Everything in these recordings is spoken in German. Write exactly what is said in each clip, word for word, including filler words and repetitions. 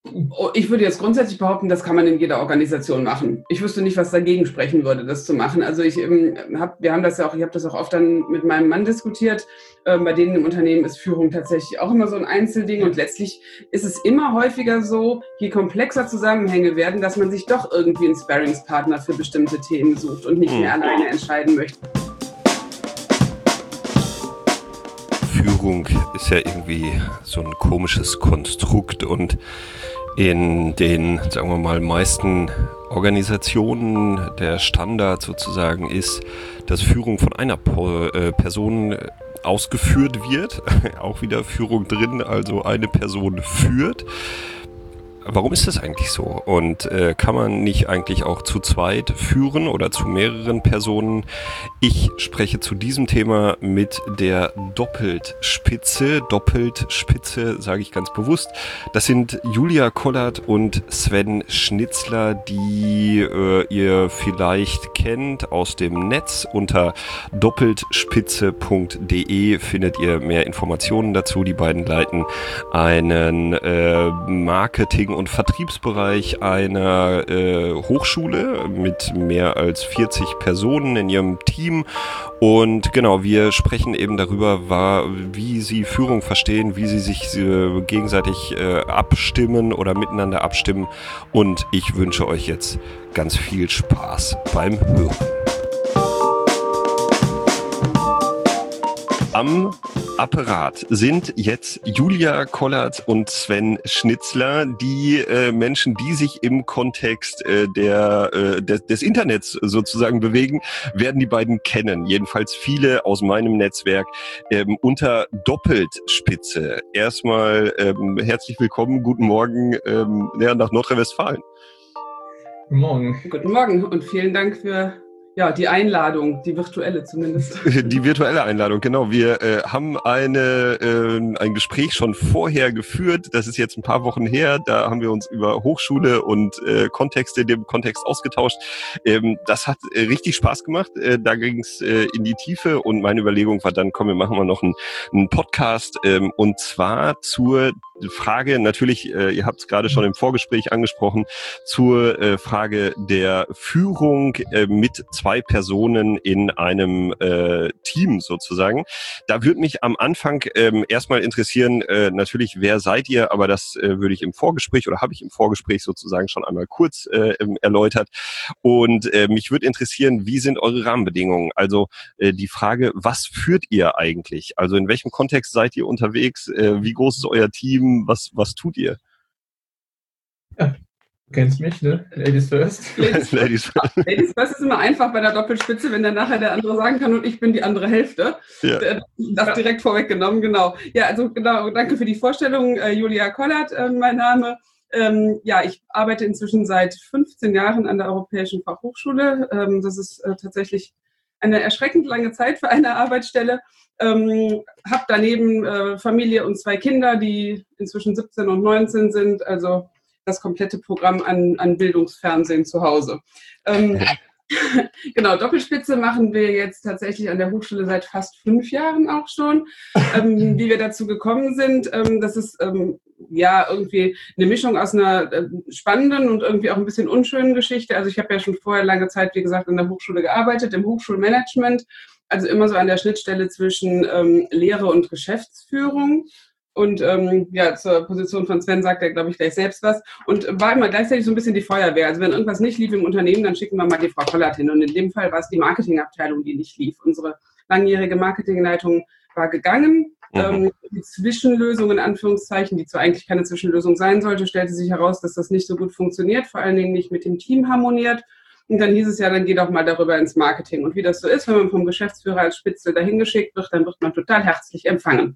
Oh, ich würde jetzt grundsätzlich behaupten, das kann man in jeder Organisation machen. Ich wüsste nicht, was dagegen sprechen würde, das zu machen. Also ich ähm, hab, wir haben das ja auch, ich habe das auch oft dann mit meinem Mann diskutiert. Ähm, bei denen im Unternehmen ist Führung tatsächlich auch immer so ein Einzelding und letztlich ist es immer häufiger so, je komplexer Zusammenhänge werden, dass man sich doch irgendwie einen Sparringspartner für bestimmte Themen sucht und nicht mehr alleine entscheiden möchte. Führung ist ja irgendwie so ein komisches Konstrukt und in den, sagen wir mal, meisten Organisationen der Standard sozusagen ist, dass Führung von einer Person ausgeführt wird, auch wieder Führung drin, also eine Person führt. Warum ist das eigentlich so? Und äh, kann man nicht eigentlich auch zu zweit führen oder zu mehreren Personen? Ich spreche zu diesem Thema mit der Doppeltspitze. Doppeltspitze sage ich ganz bewusst. Das sind Julia Kollert und Sven Schnitzler, die äh, ihr vielleicht kennt aus dem Netz. Unter doppeltspitze punkt de findet ihr mehr Informationen dazu. Die beiden leiten einen äh, Marketing- und Vertriebsbereich einer äh, Hochschule mit mehr als vierzig Personen in ihrem Team. Und genau, wir sprechen eben darüber, war, wie sie Führung verstehen, wie sie sich äh, gegenseitig äh, abstimmen oder miteinander abstimmen. Und ich wünsche euch jetzt ganz viel Spaß beim Hören. Am Apparat sind jetzt Julia Kollert und Sven Schnitzler, die äh, Menschen, die sich im Kontext äh, der, äh, des, des Internets sozusagen bewegen, werden die beiden kennen. Jedenfalls viele aus meinem Netzwerk ähm, unter Doppeltspitze. Erstmal ähm, herzlich willkommen, guten Morgen ähm, ja, nach Nordrhein-Westfalen. Guten Morgen. Guten Morgen und vielen Dank für Ja, die Einladung, die virtuelle zumindest. Die virtuelle Einladung, genau. Wir äh, haben eine, äh, ein Gespräch schon vorher geführt. Das ist jetzt ein paar Wochen her. Da haben wir uns über Hochschule und äh, Kontexte in dem Kontext ausgetauscht. Ähm, das hat äh, richtig Spaß gemacht. Äh, da ging es äh, in die Tiefe und meine Überlegung war dann, komm, wir machen mal noch einen, einen Podcast. Ähm, und zwar zur Frage, natürlich, äh, ihr habt es gerade schon im Vorgespräch angesprochen, zur äh, Frage der Führung äh, mit zwei Personen in einem äh, Team sozusagen. Da würde mich am Anfang ähm, erstmal interessieren, äh, natürlich, wer seid ihr, aber das äh, würde ich im Vorgespräch oder habe ich im Vorgespräch sozusagen schon einmal kurz äh, erläutert. Und äh, mich würde interessieren, wie sind eure Rahmenbedingungen? Also äh, die Frage, was führt ihr eigentlich? Also in welchem Kontext seid ihr unterwegs? Äh, wie groß ist euer Team? Was, was tut ihr? Ja. Du kennst mich, ne? Ladies first. Ladies, Ladies first. Ladies first ist immer einfach bei der Doppelspitze, wenn dann nachher der andere sagen kann und ich bin die andere Hälfte. Ja. Das direkt vorweggenommen, genau. Ja, also genau, danke für die Vorstellung. Äh, Julia Kollert, äh, mein Name. Ähm, ja, ich arbeite inzwischen seit fünfzehn Jahren an der Europäischen Fachhochschule. Ähm, das ist äh, tatsächlich eine erschreckend lange Zeit für eine Arbeitsstelle. Ähm, habe daneben äh, Familie und zwei Kinder, die inzwischen siebzehn und neunzehn sind, also das komplette Programm an, an Bildungsfernsehen zu Hause. Ähm, genau, Doppelspitze machen wir jetzt tatsächlich an der Hochschule seit fast fünf Jahren auch schon. Ähm, wie wir dazu gekommen sind, ähm, das ist ähm, ja irgendwie eine Mischung aus einer äh, spannenden und irgendwie auch ein bisschen unschönen Geschichte. Also ich habe ja schon vorher lange Zeit, wie gesagt, an der Hochschule gearbeitet, im Hochschulmanagement, also immer so an der Schnittstelle zwischen ähm, Lehre und Geschäftsführung. Und ähm, ja, zur Position von Sven sagt er, glaube ich, gleich selbst was. Und war immer gleichzeitig so ein bisschen die Feuerwehr. Also wenn irgendwas nicht lief im Unternehmen, dann schicken wir mal die Frau Kollert hin. Und in dem Fall war es die Marketingabteilung, die nicht lief. Unsere langjährige Marketingleitung war gegangen. Mhm. Ähm, die Zwischenlösung, in Anführungszeichen, die zwar eigentlich keine Zwischenlösung sein sollte, stellte sich heraus, dass das nicht so gut funktioniert, vor allen Dingen nicht mit dem Team harmoniert. Und dann hieß es ja, dann geh doch mal darüber ins Marketing. Und wie das so ist, wenn man vom Geschäftsführer als Spitzel dahin geschickt wird, dann wird man total herzlich empfangen.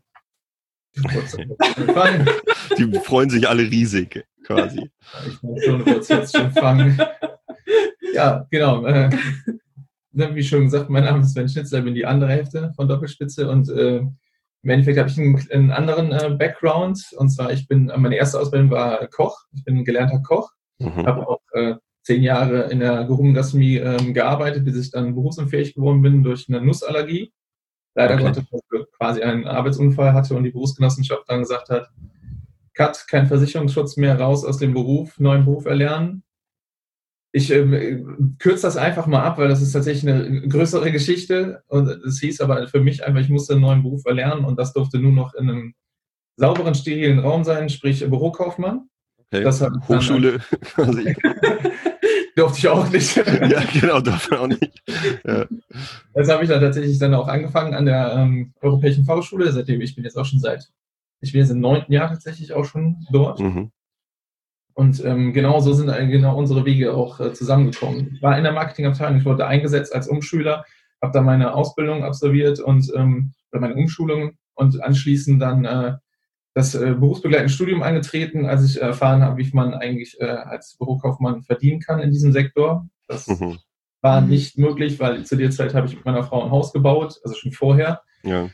Die freuen sich alle riesig, quasi. Ich meine schon, du jetzt schon fangen. Ja, genau. Äh, wie schon gesagt, mein Name ist Sven Schnitzler, bin die andere Hälfte von Doppelspitze und äh, im Endeffekt habe ich einen, einen anderen äh, Background. Und zwar, ich bin, meine erste Ausbildung war Koch. Ich bin ein gelernter Koch. Mhm. Habe auch äh, zehn Jahre in der gehobenen Gastronomie ähm, gearbeitet, bis ich dann berufsunfähig geworden bin durch eine Nussallergie. Leider okay. Gottes, dass ich quasi einen Arbeitsunfall hatte und die Berufsgenossenschaft dann gesagt hat, Cut, kein Versicherungsschutz mehr, raus aus dem Beruf, neuen Beruf erlernen. Ich äh, kürze das einfach mal ab, weil das ist tatsächlich eine größere Geschichte. Und es hieß aber für mich einfach, ich musste einen neuen Beruf erlernen und das durfte nur noch in einem sauberen, sterilen Raum sein, sprich Bürokaufmann. Okay. Das Hochschule quasi. Durfte ich auch nicht. Ja, genau, durfte man auch nicht. Ja. Das habe ich dann tatsächlich dann auch angefangen an der ähm, Europäischen Fachschule, seitdem ich bin jetzt auch schon seit, ich bin jetzt im neunten Jahr tatsächlich auch schon dort. Mhm. Und ähm, genau so sind äh, genau unsere Wege auch äh, zusammengekommen. Ich war in der Marketingabteilung, ich wurde eingesetzt als Umschüler, habe da meine Ausbildung absolviert und ähm, meine Umschulung und anschließend dann äh, das äh, berufsbegleitende Studium angetreten, als ich erfahren habe, wie man eigentlich äh, als Bürokaufmann verdienen kann in diesem Sektor. Das Mhm. war nicht möglich, weil zu der Zeit habe ich mit meiner Frau ein Haus gebaut, also schon vorher. Ja.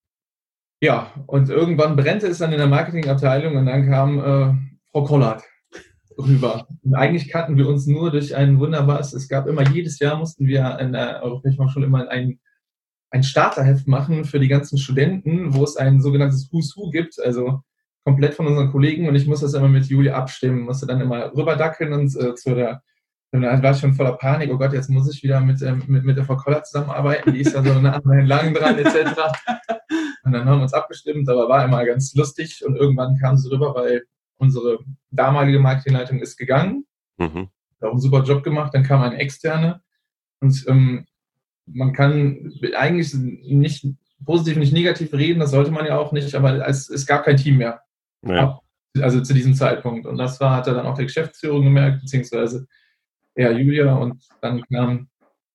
Ja, und irgendwann brennte es dann in der Marketingabteilung und dann kam äh, Frau Kollert rüber. Und eigentlich kannten wir uns nur durch ein wunderbares, es gab immer, jedes Jahr mussten wir in der Europäischen Fachschule immer ein, ein Starterheft machen für die ganzen Studenten, wo es ein sogenanntes Who's Who gibt, also komplett von unseren Kollegen, und ich musste das immer mit Julia abstimmen, musste dann immer rüberdackeln und äh, zu der, dann war ich schon voller Panik, oh Gott, jetzt muss ich wieder mit, ähm, mit, mit der Frau Kollert zusammenarbeiten, die ist ja so nah lang dran, et cetera. Und dann haben wir uns abgestimmt, aber war immer ganz lustig und irgendwann kam sie rüber, weil unsere damalige Marketingleitung ist gegangen, Mhm. hat auch einen super Job gemacht, dann kam eine externe und ähm, man kann eigentlich nicht positiv, nicht negativ reden, das sollte man ja auch nicht, aber es, es gab kein Team mehr. Ja. Also zu diesem Zeitpunkt. Und das war, hat er dann auch der Geschäftsführung gemerkt, beziehungsweise ja, Julia, und dann kam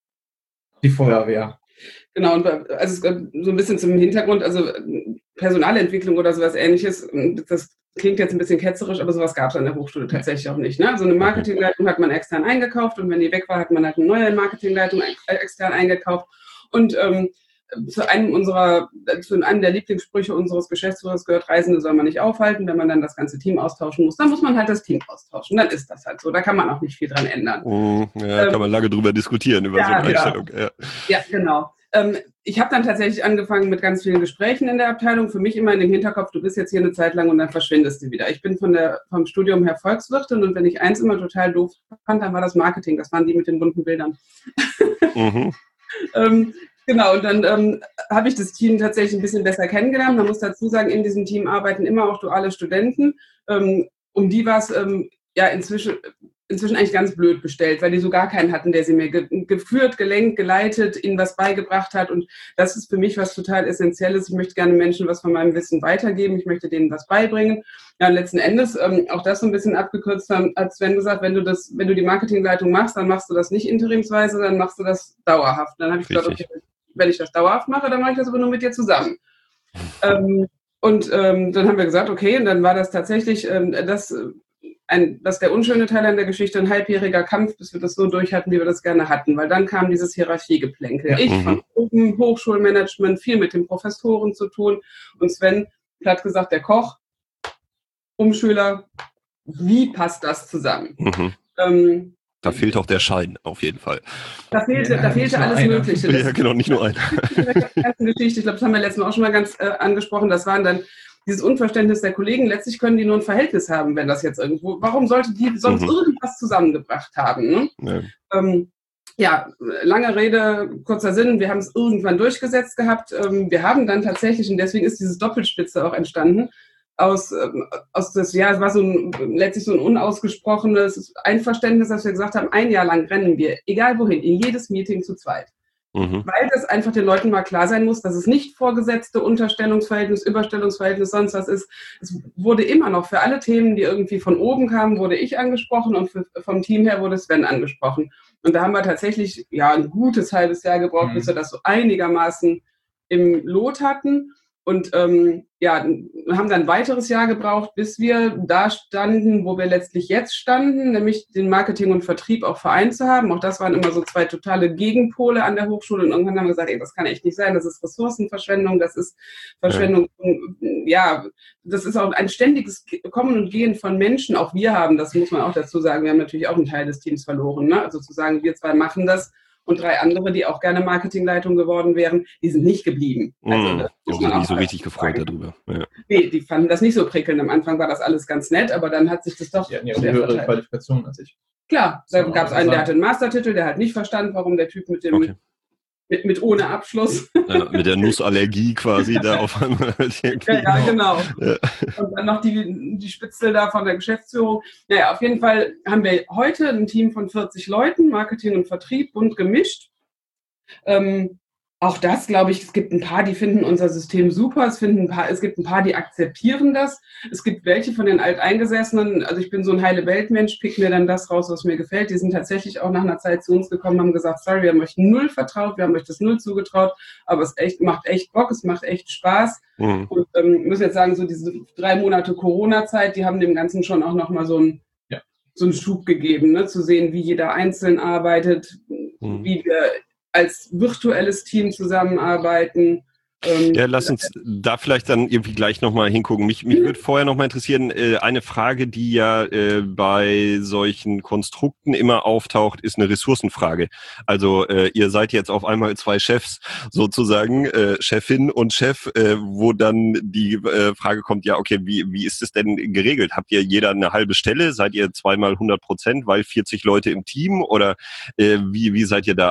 die Feuerwehr. Genau, und also so ein bisschen zum Hintergrund, also Personalentwicklung oder sowas Ähnliches, das klingt jetzt ein bisschen ketzerisch, aber sowas gab es an der Hochschule tatsächlich auch nicht. Ne? Also eine Marketingleitung hat man extern eingekauft und wenn die weg war, hat man halt eine neue Marketingleitung extern eingekauft. Und ähm, zu einem unserer, zu einem der Lieblingssprüche unseres Geschäftsführers gehört, Reisende soll man nicht aufhalten. Wenn man dann das ganze Team austauschen muss, dann muss man halt das Team austauschen. Dann ist das halt so. Da kann man auch nicht viel dran ändern. Ja, ähm, kann man lange drüber diskutieren, über ja, so eine Einstellung. Ja, ja. ja genau. Ähm, ich habe dann tatsächlich angefangen mit ganz vielen Gesprächen in der Abteilung. Für mich immer in dem Hinterkopf, du bist jetzt hier eine Zeit lang und dann verschwindest du wieder. Ich bin von der, vom Studium her Volkswirtin und wenn ich eins immer total doof fand, dann war das Marketing. Das waren die mit den bunten Bildern. Mhm. ähm, Genau, und dann ähm, habe ich das Team tatsächlich ein bisschen besser kennengelernt. Man muss dazu sagen, in diesem Team arbeiten immer auch duale Studenten. Ähm, um die war es ähm, ja inzwischen, inzwischen eigentlich ganz blöd bestellt, weil die so gar keinen hatten, der sie mir ge- geführt, gelenkt, geleitet, ihnen was beigebracht hat. Und das ist für mich was total Essentielles. Ich möchte gerne Menschen was von meinem Wissen weitergeben. Ich möchte denen was beibringen. Ja, und letzten Endes, ähm, auch das so ein bisschen abgekürzt haben, als Sven gesagt, wenn du das, wenn du die Marketingleitung machst, dann machst du das nicht interimsweise, dann machst du das dauerhaft. Dann habe ich gesagt, okay, wenn ich das dauerhaft mache, dann mache ich das aber nur mit dir zusammen. ähm, und ähm, dann haben wir gesagt, okay, und dann war das tatsächlich ähm, das, ein, das der unschöne Teil an der Geschichte, ein halbjähriger Kampf, bis wir das so durch hatten, wie wir das gerne hatten, weil dann kam dieses Hierarchiegeplänkel. Ja. Ich mhm. von oben, Hochschulmanagement, viel mit den Professoren zu tun und Sven hat gesagt, der Koch, Umschüler, wie passt das zusammen? Mhm. Ähm, Da fehlt auch der Schein, auf jeden Fall. Da fehlte, ja, da fehlte alles einer. Mögliche. Das ja, genau, nicht nur einer. Geschichte, ich glaube, das haben wir letztes Mal auch schon mal ganz äh, angesprochen, das waren dann dieses Unverständnis der Kollegen. Letztlich können die nur ein Verhältnis haben, wenn das jetzt irgendwo, warum sollte die sonst mhm. irgendwas zusammengebracht haben? Ne? Ja. Ähm, ja, lange Rede, kurzer Sinn, wir haben es irgendwann durchgesetzt gehabt. Ähm, wir haben dann tatsächlich, und deswegen ist dieses Doppelspitze auch entstanden, aus, aus das, ja, es war so ein, letztlich so ein unausgesprochenes Einverständnis, dass wir gesagt haben, ein Jahr lang rennen wir, egal wohin, in jedes Meeting zu zweit. Mhm. Weil das einfach den Leuten mal klar sein muss, dass es nicht vorgesetzte Unterstellungsverhältnis, Überstellungsverhältnis, sonst was ist. Es wurde immer noch für alle Themen, die irgendwie von oben kamen, wurde ich angesprochen und für, vom Team her wurde Sven angesprochen. Und da haben wir tatsächlich ja ein gutes halbes Jahr gebraucht, mhm. bis wir das so einigermaßen im Lot hatten. Und ähm, ja, haben dann ein weiteres Jahr gebraucht, bis wir da standen, wo wir letztlich jetzt standen, nämlich den Marketing und Vertrieb auch vereint zu haben. Auch das waren immer so zwei totale Gegenpole an der Hochschule. Und irgendwann haben wir gesagt, ey, das kann echt nicht sein, das ist Ressourcenverschwendung, das ist Verschwendung. Ja, ja das ist auch ein ständiges Kommen und Gehen von Menschen. Auch wir haben, das muss man auch dazu sagen, wir haben natürlich auch einen Teil des Teams verloren. Ne? Also zu sagen, wir zwei machen das. Und drei andere, die auch gerne Marketingleitung geworden wären, die sind nicht geblieben. Also, mm, die haben sich nicht so richtig gefreut darüber. Ja. Nee, die fanden das nicht so prickelnd. Am Anfang war das alles ganz nett, aber dann hat sich das doch... Die hatten ja auch höhere Qualifikation als ich. Klar, da gab es einen, der hatte einen Mastertitel, der hat nicht verstanden, warum der Typ mit dem... Okay. Mit, mit ohne Abschluss. Ja, mit der Nussallergie quasi da auf einmal. Ja, ja, genau. Ja. Und dann noch die, die Spitzel da von der Geschäftsführung. Naja, auf jeden Fall haben wir heute ein Team von vierzig Leuten, Marketing und Vertrieb, bunt gemischt. Ähm, auch das, glaube ich, es gibt ein paar, die finden unser System super. Es, finden ein paar, es gibt ein paar, die akzeptieren das. Es gibt welche von den Alteingesessenen, also ich bin so ein Heile-Welt-Mensch, pick mir dann das raus, was mir gefällt. Die sind tatsächlich auch nach einer Zeit zu uns gekommen, haben gesagt, sorry, wir haben euch null vertraut, wir haben euch das null zugetraut, aber es echt, macht echt Bock, es macht echt Spaß. Mhm. Und ähm, müssen jetzt sagen, so diese drei Monate Corona-Zeit, die haben dem Ganzen schon auch nochmal so ein ja. so einen Schub gegeben, ne? Zu sehen, wie jeder einzeln arbeitet, mhm. wie wir als virtuelles Team zusammenarbeiten. Ähm, ja, lass uns da vielleicht dann irgendwie gleich nochmal hingucken. Mich, mich würde vorher nochmal interessieren, äh, eine Frage, die ja äh, bei solchen Konstrukten immer auftaucht, ist eine Ressourcenfrage. Also äh, ihr seid jetzt auf einmal zwei Chefs sozusagen, äh, Chefin und Chef, äh, wo dann die äh, Frage kommt, ja okay, wie, wie ist es denn geregelt? Habt ihr jeder eine halbe Stelle? Seid ihr zweimal hundert Prozent, weil vierzig Leute im Team? Oder äh, wie, wie seid ihr da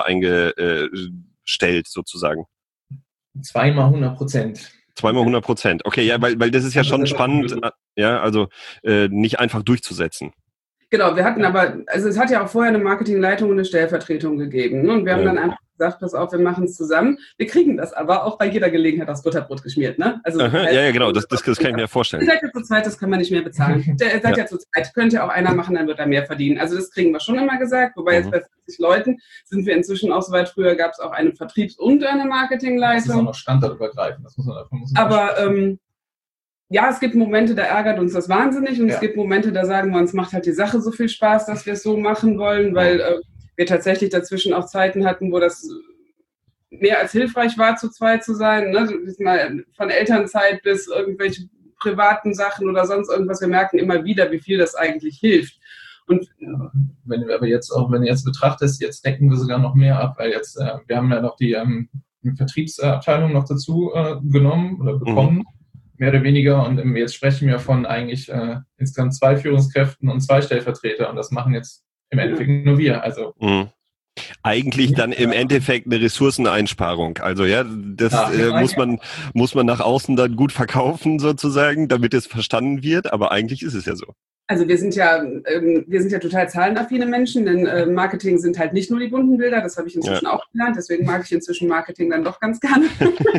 eingestellt sozusagen? Zweimal hundert Prozent. Zweimal hundert Prozent. Okay, ja, weil, weil das ist ja schon spannend, ja, also äh, nicht einfach durchzusetzen. Genau, wir hatten aber, also es hat ja auch vorher eine Marketingleitung und eine Stellvertretung gegeben. Ne? Und wir haben ja. dann einfach gesagt, pass auf, wir machen es zusammen. Wir kriegen das aber auch bei jeder Gelegenheit aufs Butterbrot geschmiert. Ne? Also, Aha, heißt, ja, ja, genau, das, das, das kann ich mir vorstellen. Ihr seid ja zu zweit, das können wir nicht mehr bezahlen. Ihr seid ja. ja zu zweit, könnt ja auch einer machen, dann wird er mehr verdienen. Also das kriegen wir schon immer gesagt, wobei mhm. jetzt bei vierzig Leuten sind wir inzwischen auch so weit. Früher gab es auch eine Vertriebs- und eine Marketingleitung. Das ist auch noch standardübergreifend. Das muss man, das muss man aber ähm, ja, es gibt Momente, da ärgert uns das wahnsinnig und ja. es gibt Momente, da sagen wir uns, macht halt die Sache so viel Spaß, dass wir es so machen wollen, weil äh, wir tatsächlich dazwischen auch Zeiten hatten, wo das mehr als hilfreich war, zu zweit zu sein. Ne? Mal von Elternzeit bis irgendwelche privaten Sachen oder sonst irgendwas. Wir merken immer wieder, wie viel das eigentlich hilft. Und ja, wenn du aber jetzt auch, wenn du jetzt betrachtest, jetzt decken wir sogar noch mehr ab, weil jetzt, äh, wir haben ja noch die ähm, Vertriebsabteilung noch dazu äh, genommen oder bekommen. Mhm. Mehr oder weniger, und jetzt sprechen wir von eigentlich äh, insgesamt zwei Führungskräften und zwei Stellvertreter, und das machen jetzt im Endeffekt nur wir. Also mhm. Eigentlich dann im Endeffekt eine Ressourceneinsparung. Also ja, das ja, äh, muss man muss man nach außen dann gut verkaufen sozusagen, damit es verstanden wird, aber eigentlich ist es ja so. Also wir sind ja ähm, wir sind ja total zahlenaffine Menschen, denn äh, Marketing sind halt nicht nur die bunten Bilder, das habe ich inzwischen ja. auch gelernt, deswegen mag ich inzwischen Marketing dann doch ganz gerne.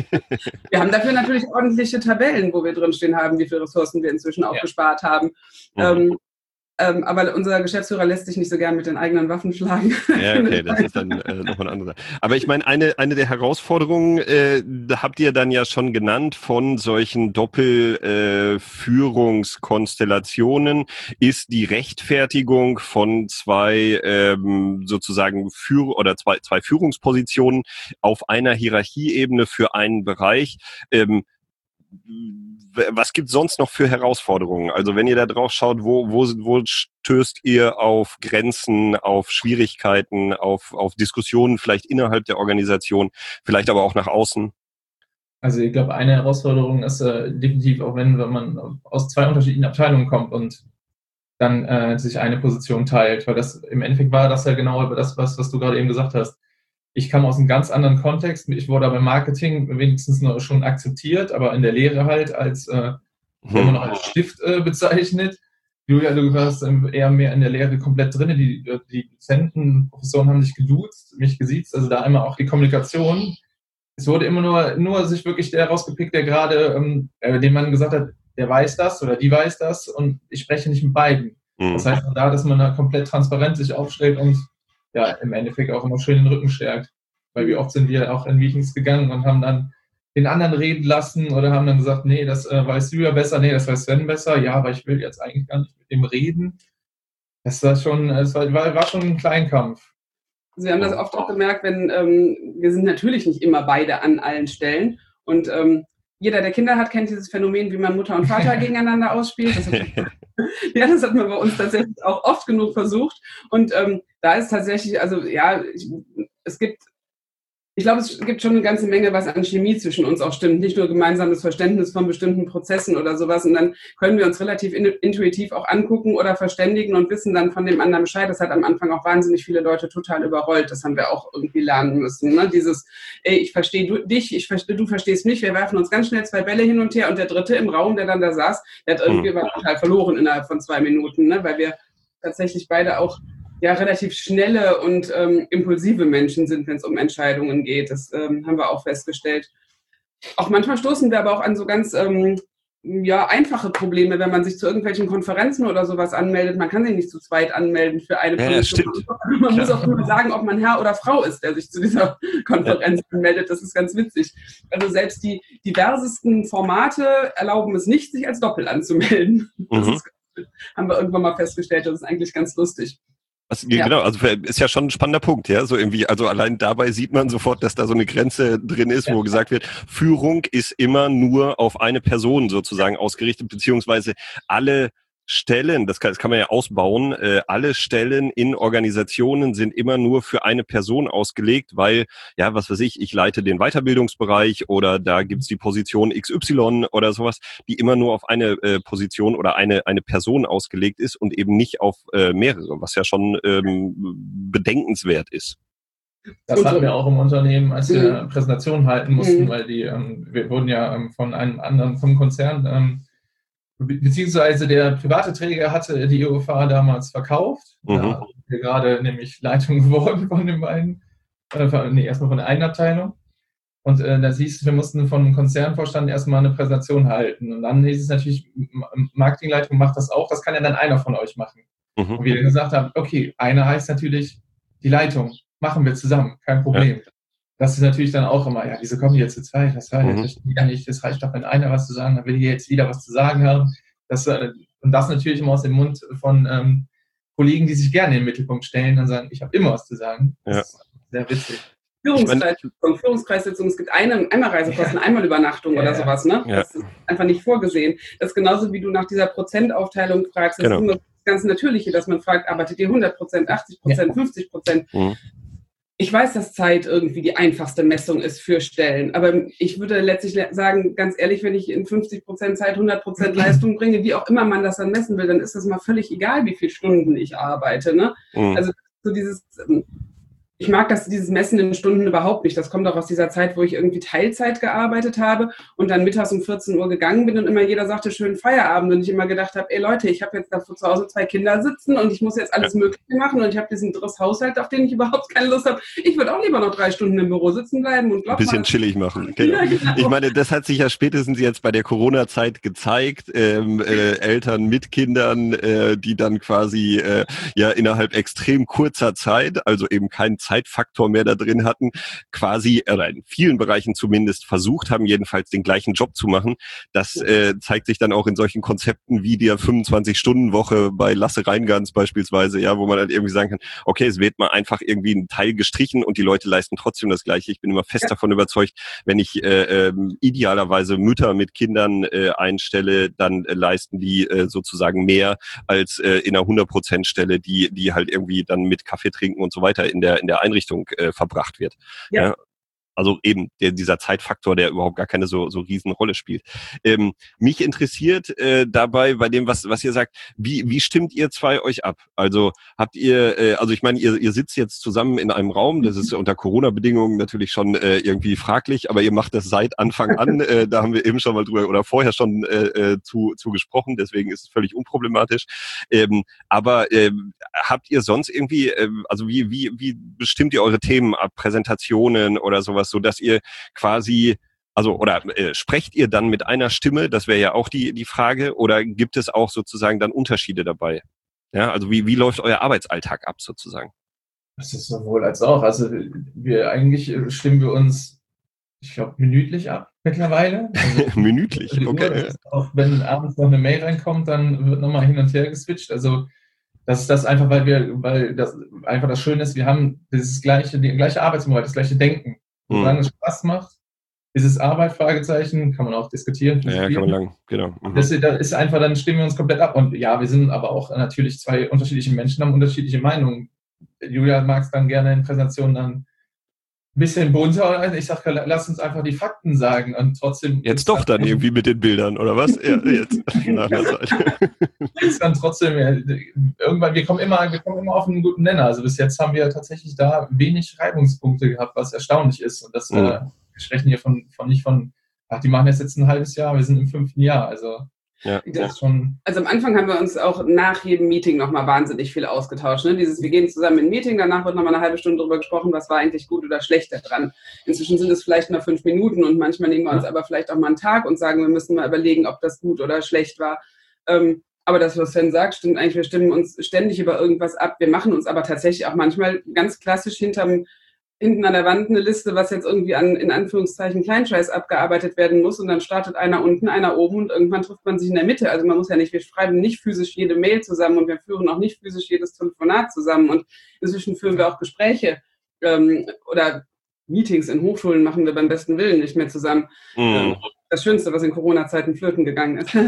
Wir haben dafür natürlich ordentliche Tabellen, wo wir drinstehen haben, wie viele Ressourcen wir inzwischen auch ja. gespart haben. Mhm. Ähm, ähm, aber unser Geschäftsführer lässt sich nicht so gern mit den eigenen Waffen schlagen. Ja, okay, das ist dann äh, nochmal eine andere. Aber ich meine, eine eine der Herausforderungen, äh, da habt ihr dann ja schon genannt, von solchen Doppelführungskonstellationen, äh, ist die Rechtfertigung von zwei ähm, sozusagen Führ- oder zwei zwei Führungspositionen auf einer Hierarchieebene für einen Bereich. Ähm, Was gibt es sonst noch für Herausforderungen? Also wenn ihr da drauf schaut, wo, wo, wo stößt ihr auf Grenzen, auf Schwierigkeiten, auf, auf Diskussionen vielleicht innerhalb der Organisation, vielleicht aber auch nach außen? Also ich glaube, eine Herausforderung ist äh, definitiv auch, wenn, wenn man aus zwei unterschiedlichen Abteilungen kommt und dann äh, sich eine Position teilt. Weil das im Endeffekt war das ja genau über das, was, was du gerade eben gesagt hast. Ich kam aus einem ganz anderen Kontext. Ich wurde aber im Marketing wenigstens noch schon akzeptiert, aber in der Lehre halt als, äh, immer noch als Stift äh, bezeichnet. Julia, du warst eher mehr in der Lehre komplett drin. Die, die Dozenten, Professoren haben sich geduzt, mich gesiezt, also da immer auch die Kommunikation. Es wurde immer nur, nur sich wirklich der rausgepickt, der gerade, ähm, äh, dem man gesagt hat, der weiß das oder die weiß das, und ich spreche nicht mit beiden. Mhm. Das heißt da, dass man da komplett transparent sich aufstellt und ja, im Endeffekt auch immer schön den Rücken stärkt. Weil wie oft sind wir auch in Meetings gegangen und haben dann den anderen reden lassen oder haben dann gesagt, nee, das äh, weiß Julia besser, nee, das weiß Sven besser. Ja, aber ich will jetzt eigentlich gar nicht mit dem reden. Das war schon, das war, war schon ein Kleinkampf. Also wir haben das oft auch gemerkt, wenn ähm, wir sind natürlich nicht immer beide an allen Stellen. Und ähm, jeder, der Kinder hat, kennt dieses Phänomen, wie man Mutter und Vater gegeneinander ausspielt. Das hat, ja, das hat man bei uns tatsächlich auch oft genug versucht. Und ähm, da ist tatsächlich, also ja, ich, es gibt, ich glaube, es gibt schon eine ganze Menge, was an Chemie zwischen uns auch stimmt. Nicht nur gemeinsames Verständnis von bestimmten Prozessen oder sowas. Und dann können wir uns relativ intuitiv auch angucken oder verständigen und wissen dann von dem anderen Bescheid. Das hat am Anfang auch wahnsinnig viele Leute total überrollt. Das haben wir auch irgendwie lernen müssen. Ne? Dieses, ey, ich verstehe du, dich, ich verstehe, du verstehst mich. Wir werfen uns ganz schnell zwei Bälle hin und her. Und der Dritte im Raum, der dann da saß, der hat irgendwie war total verloren innerhalb von zwei Minuten, ne? Weil wir tatsächlich beide auch ja relativ schnelle und ähm, impulsive Menschen sind, wenn es um Entscheidungen geht. Das ähm, haben wir auch festgestellt. Auch manchmal stoßen wir aber auch an so ganz ähm, ja, einfache Probleme, wenn man sich zu irgendwelchen Konferenzen oder sowas anmeldet. Man kann sich nicht zu zweit anmelden für eine ja, Position. Man muss auch immer sagen, ob man Herr oder Frau ist, der sich zu dieser Konferenz ja. anmeldet. Das ist ganz witzig. Also selbst die diversesten Formate erlauben es nicht, sich als Doppel anzumelden. Das mhm. ist, haben wir irgendwann mal festgestellt. Das ist eigentlich ganz lustig. Also, ja. Genau, also ist ja schon ein spannender Punkt, ja, so irgendwie, also allein dabei sieht man sofort, dass da so eine Grenze drin ist, ja. wo gesagt wird, Führung ist immer nur auf eine Person sozusagen ausgerichtet, beziehungsweise alle Stellen, das kann, das kann man ja ausbauen, äh, alle Stellen in Organisationen sind immer nur für eine Person ausgelegt, weil, ja, was weiß ich, ich leite den Weiterbildungsbereich oder da gibt's die Position X Y oder sowas, die immer nur auf eine äh, Position oder eine eine Person ausgelegt ist und eben nicht auf äh, mehrere, was ja schon ähm, bedenkenswert ist. Das hatten wir auch im Unternehmen, als wir mhm. Präsentationen halten mussten, mhm. weil die, ähm, wir wurden ja ähm, von einem anderen, vom Konzern, ähm, beziehungsweise der private Träger hatte die I O F A damals verkauft. Mhm. Da sind wir gerade nämlich Leitung geworden von den beiden. Äh, nee, erstmal von der einen Abteilung. Und äh, da hieß es, wir mussten vom Konzernvorstand erstmal eine Präsentation halten. Und dann hieß es natürlich, Marketingleitung macht das auch, das kann ja dann einer von euch machen. Mhm. Und wir dann gesagt haben, okay, einer heißt natürlich die Leitung. Machen wir zusammen, kein Problem. Ja. Das ist natürlich dann auch immer, ja, wieso kommen die jetzt zu zweit? Das reicht mhm. ja nicht, das reicht doch, wenn einer was zu sagen hat, will hier jetzt wieder was zu sagen haben. Das, und das natürlich immer aus dem Mund von ähm, Kollegen, die sich gerne in den Mittelpunkt stellen und sagen, ich habe immer was zu sagen. Das ja. ist sehr witzig. Führungskreissitzung, Führungskreissitzung, es gibt eine, einmal Reisekosten, ja. einmal Übernachtung ja. oder sowas, ne? Ja. Das ist einfach nicht vorgesehen. Das ist genauso, wie du nach dieser Prozentaufteilung fragst. Das genau. ist immer das ganz Natürliche, dass man fragt, arbeitet ihr hundert Prozent, achtzig Prozent, ja. fünfzig Prozent? Mhm. Ich weiß, dass Zeit irgendwie die einfachste Messung ist für Stellen, aber ich würde letztlich sagen, ganz ehrlich, wenn ich in fünfzig Prozent Zeit hundert Prozent Leistung bringe, wie auch immer man das dann messen will, dann ist das mal völlig egal, wie viele Stunden ich arbeite. Ne? Mhm. Also so dieses, ich mag das, dieses Messen in Stunden überhaupt nicht. Das kommt auch aus dieser Zeit, wo ich irgendwie Teilzeit gearbeitet habe und dann mittags um vierzehn Uhr gegangen bin und immer jeder sagte, schönen Feierabend. Und ich immer gedacht habe, ey Leute, ich habe jetzt da zu Hause zwei Kinder sitzen und ich muss jetzt alles Mögliche machen und ich habe diesen Haushalt, auf den ich überhaupt keine Lust habe. Ich würde auch lieber noch drei Stunden im Büro sitzen bleiben und glaub ein bisschen mal, chillig machen. Genau. Ja, genau. Ich meine, das hat sich ja spätestens jetzt bei der Corona-Zeit gezeigt. Ähm, äh, Eltern mit Kindern, äh, die dann quasi äh, ja innerhalb extrem kurzer Zeit, also eben kein Zeitfaktor mehr da drin hatten, quasi, oder in vielen Bereichen zumindest versucht haben, jedenfalls den gleichen Job zu machen. Das äh, zeigt sich dann auch in solchen Konzepten wie der fünfundzwanzig-Stunden-Woche bei Lasse Reingans beispielsweise, ja, wo man dann irgendwie sagen kann, okay, es wird mal einfach irgendwie ein Teil gestrichen und die Leute leisten trotzdem das Gleiche. Ich bin immer fest ja. davon überzeugt, wenn ich äh, äh, idealerweise Mütter mit Kindern äh, einstelle, dann äh, leisten die äh, sozusagen mehr als äh, in einer hundert Prozent Stelle, die die halt irgendwie dann mit Kaffee trinken und so weiter in der in der Einrichtung äh, verbracht wird. Ja. Ja. Also eben der, dieser Zeitfaktor, der überhaupt gar keine so so riesen Rolle spielt. Ähm, mich interessiert äh, dabei bei dem, was was ihr sagt, wie wie stimmt ihr zwei euch ab? Also habt ihr, äh, also ich meine, ihr ihr sitzt jetzt zusammen in einem Raum, das ist unter Corona-Bedingungen natürlich schon äh, irgendwie fraglich, aber ihr macht das seit Anfang an. äh, da haben wir eben schon mal drüber oder vorher schon äh, zu zu gesprochen, deswegen ist es völlig unproblematisch. Ähm, aber äh, habt ihr sonst irgendwie, äh, also wie wie wie bestimmt ihr eure Themen ab, Präsentationen oder sowas? So dass ihr quasi, also oder äh, sprecht ihr dann mit einer Stimme, das wäre ja auch die die Frage, oder gibt es auch sozusagen dann Unterschiede dabei? Ja, also wie wie läuft euer Arbeitsalltag ab sozusagen? Das ist sowohl als auch. Also wir eigentlich stimmen wir uns, ich glaube, minütlich ab mittlerweile. Also, minütlich, okay. Uhr, auch wenn abends noch eine Mail reinkommt, dann wird nochmal hin und her geswitcht. Also das ist das einfach, weil wir, weil das einfach das Schöne ist, wir haben dieses gleiche, die gleiche Arbeitsmoral, das gleiche Denken. Solange es Spaß macht, ist es Arbeit, Fragezeichen, kann man auch diskutieren. Ja, kann man lang, genau. Mhm. Das ist einfach, dann stimmen wir uns komplett ab. Und ja, wir sind aber auch natürlich zwei unterschiedliche Menschen, haben unterschiedliche Meinungen. Julia mag es dann gerne in Präsentationen dann ein bisschen bunter. Ich sage, lass uns einfach die Fakten sagen und trotzdem... Jetzt doch dann irgendwie mit den Bildern, oder was? Ja, jetzt. Nach der Zeit. Ist dann trotzdem, ja, irgendwann, wir kommen, immer, wir kommen immer auf einen guten Nenner. Also bis jetzt haben wir tatsächlich da wenig Reibungspunkte gehabt, was erstaunlich ist. Und das, mhm. äh, wir sprechen hier von, von nicht von, ach, die machen das jetzt ein halbes Jahr, wir sind im fünften Jahr. Also Ja. Das schon also am Anfang haben wir uns auch nach jedem Meeting nochmal wahnsinnig viel ausgetauscht. Ne? Dieses, wir gehen zusammen in ein Meeting, danach wird nochmal eine halbe Stunde darüber gesprochen, was war eigentlich gut oder schlecht daran. Inzwischen sind es vielleicht nur fünf Minuten und manchmal nehmen wir uns aber vielleicht auch mal einen Tag und sagen, wir müssen mal überlegen, ob das gut oder schlecht war. Ähm, aber das, was Sven sagt, stimmt eigentlich. Wir stimmen uns ständig über irgendwas ab. Wir machen uns aber tatsächlich auch manchmal ganz klassisch hinterm hinten an der Wand eine Liste, was jetzt irgendwie an, in Anführungszeichen, Kleinscheiß abgearbeitet werden muss und dann startet einer unten, einer oben und irgendwann trifft man sich in der Mitte. Also man muss ja nicht, wir schreiben nicht physisch jede Mail zusammen und wir führen auch nicht physisch jedes Telefonat zusammen und inzwischen führen wir auch Gespräche ähm, oder Meetings in Hochschulen machen wir beim besten Willen nicht mehr zusammen. Mm. Ähm, das Schönste, was in Corona-Zeiten flöten gegangen ist.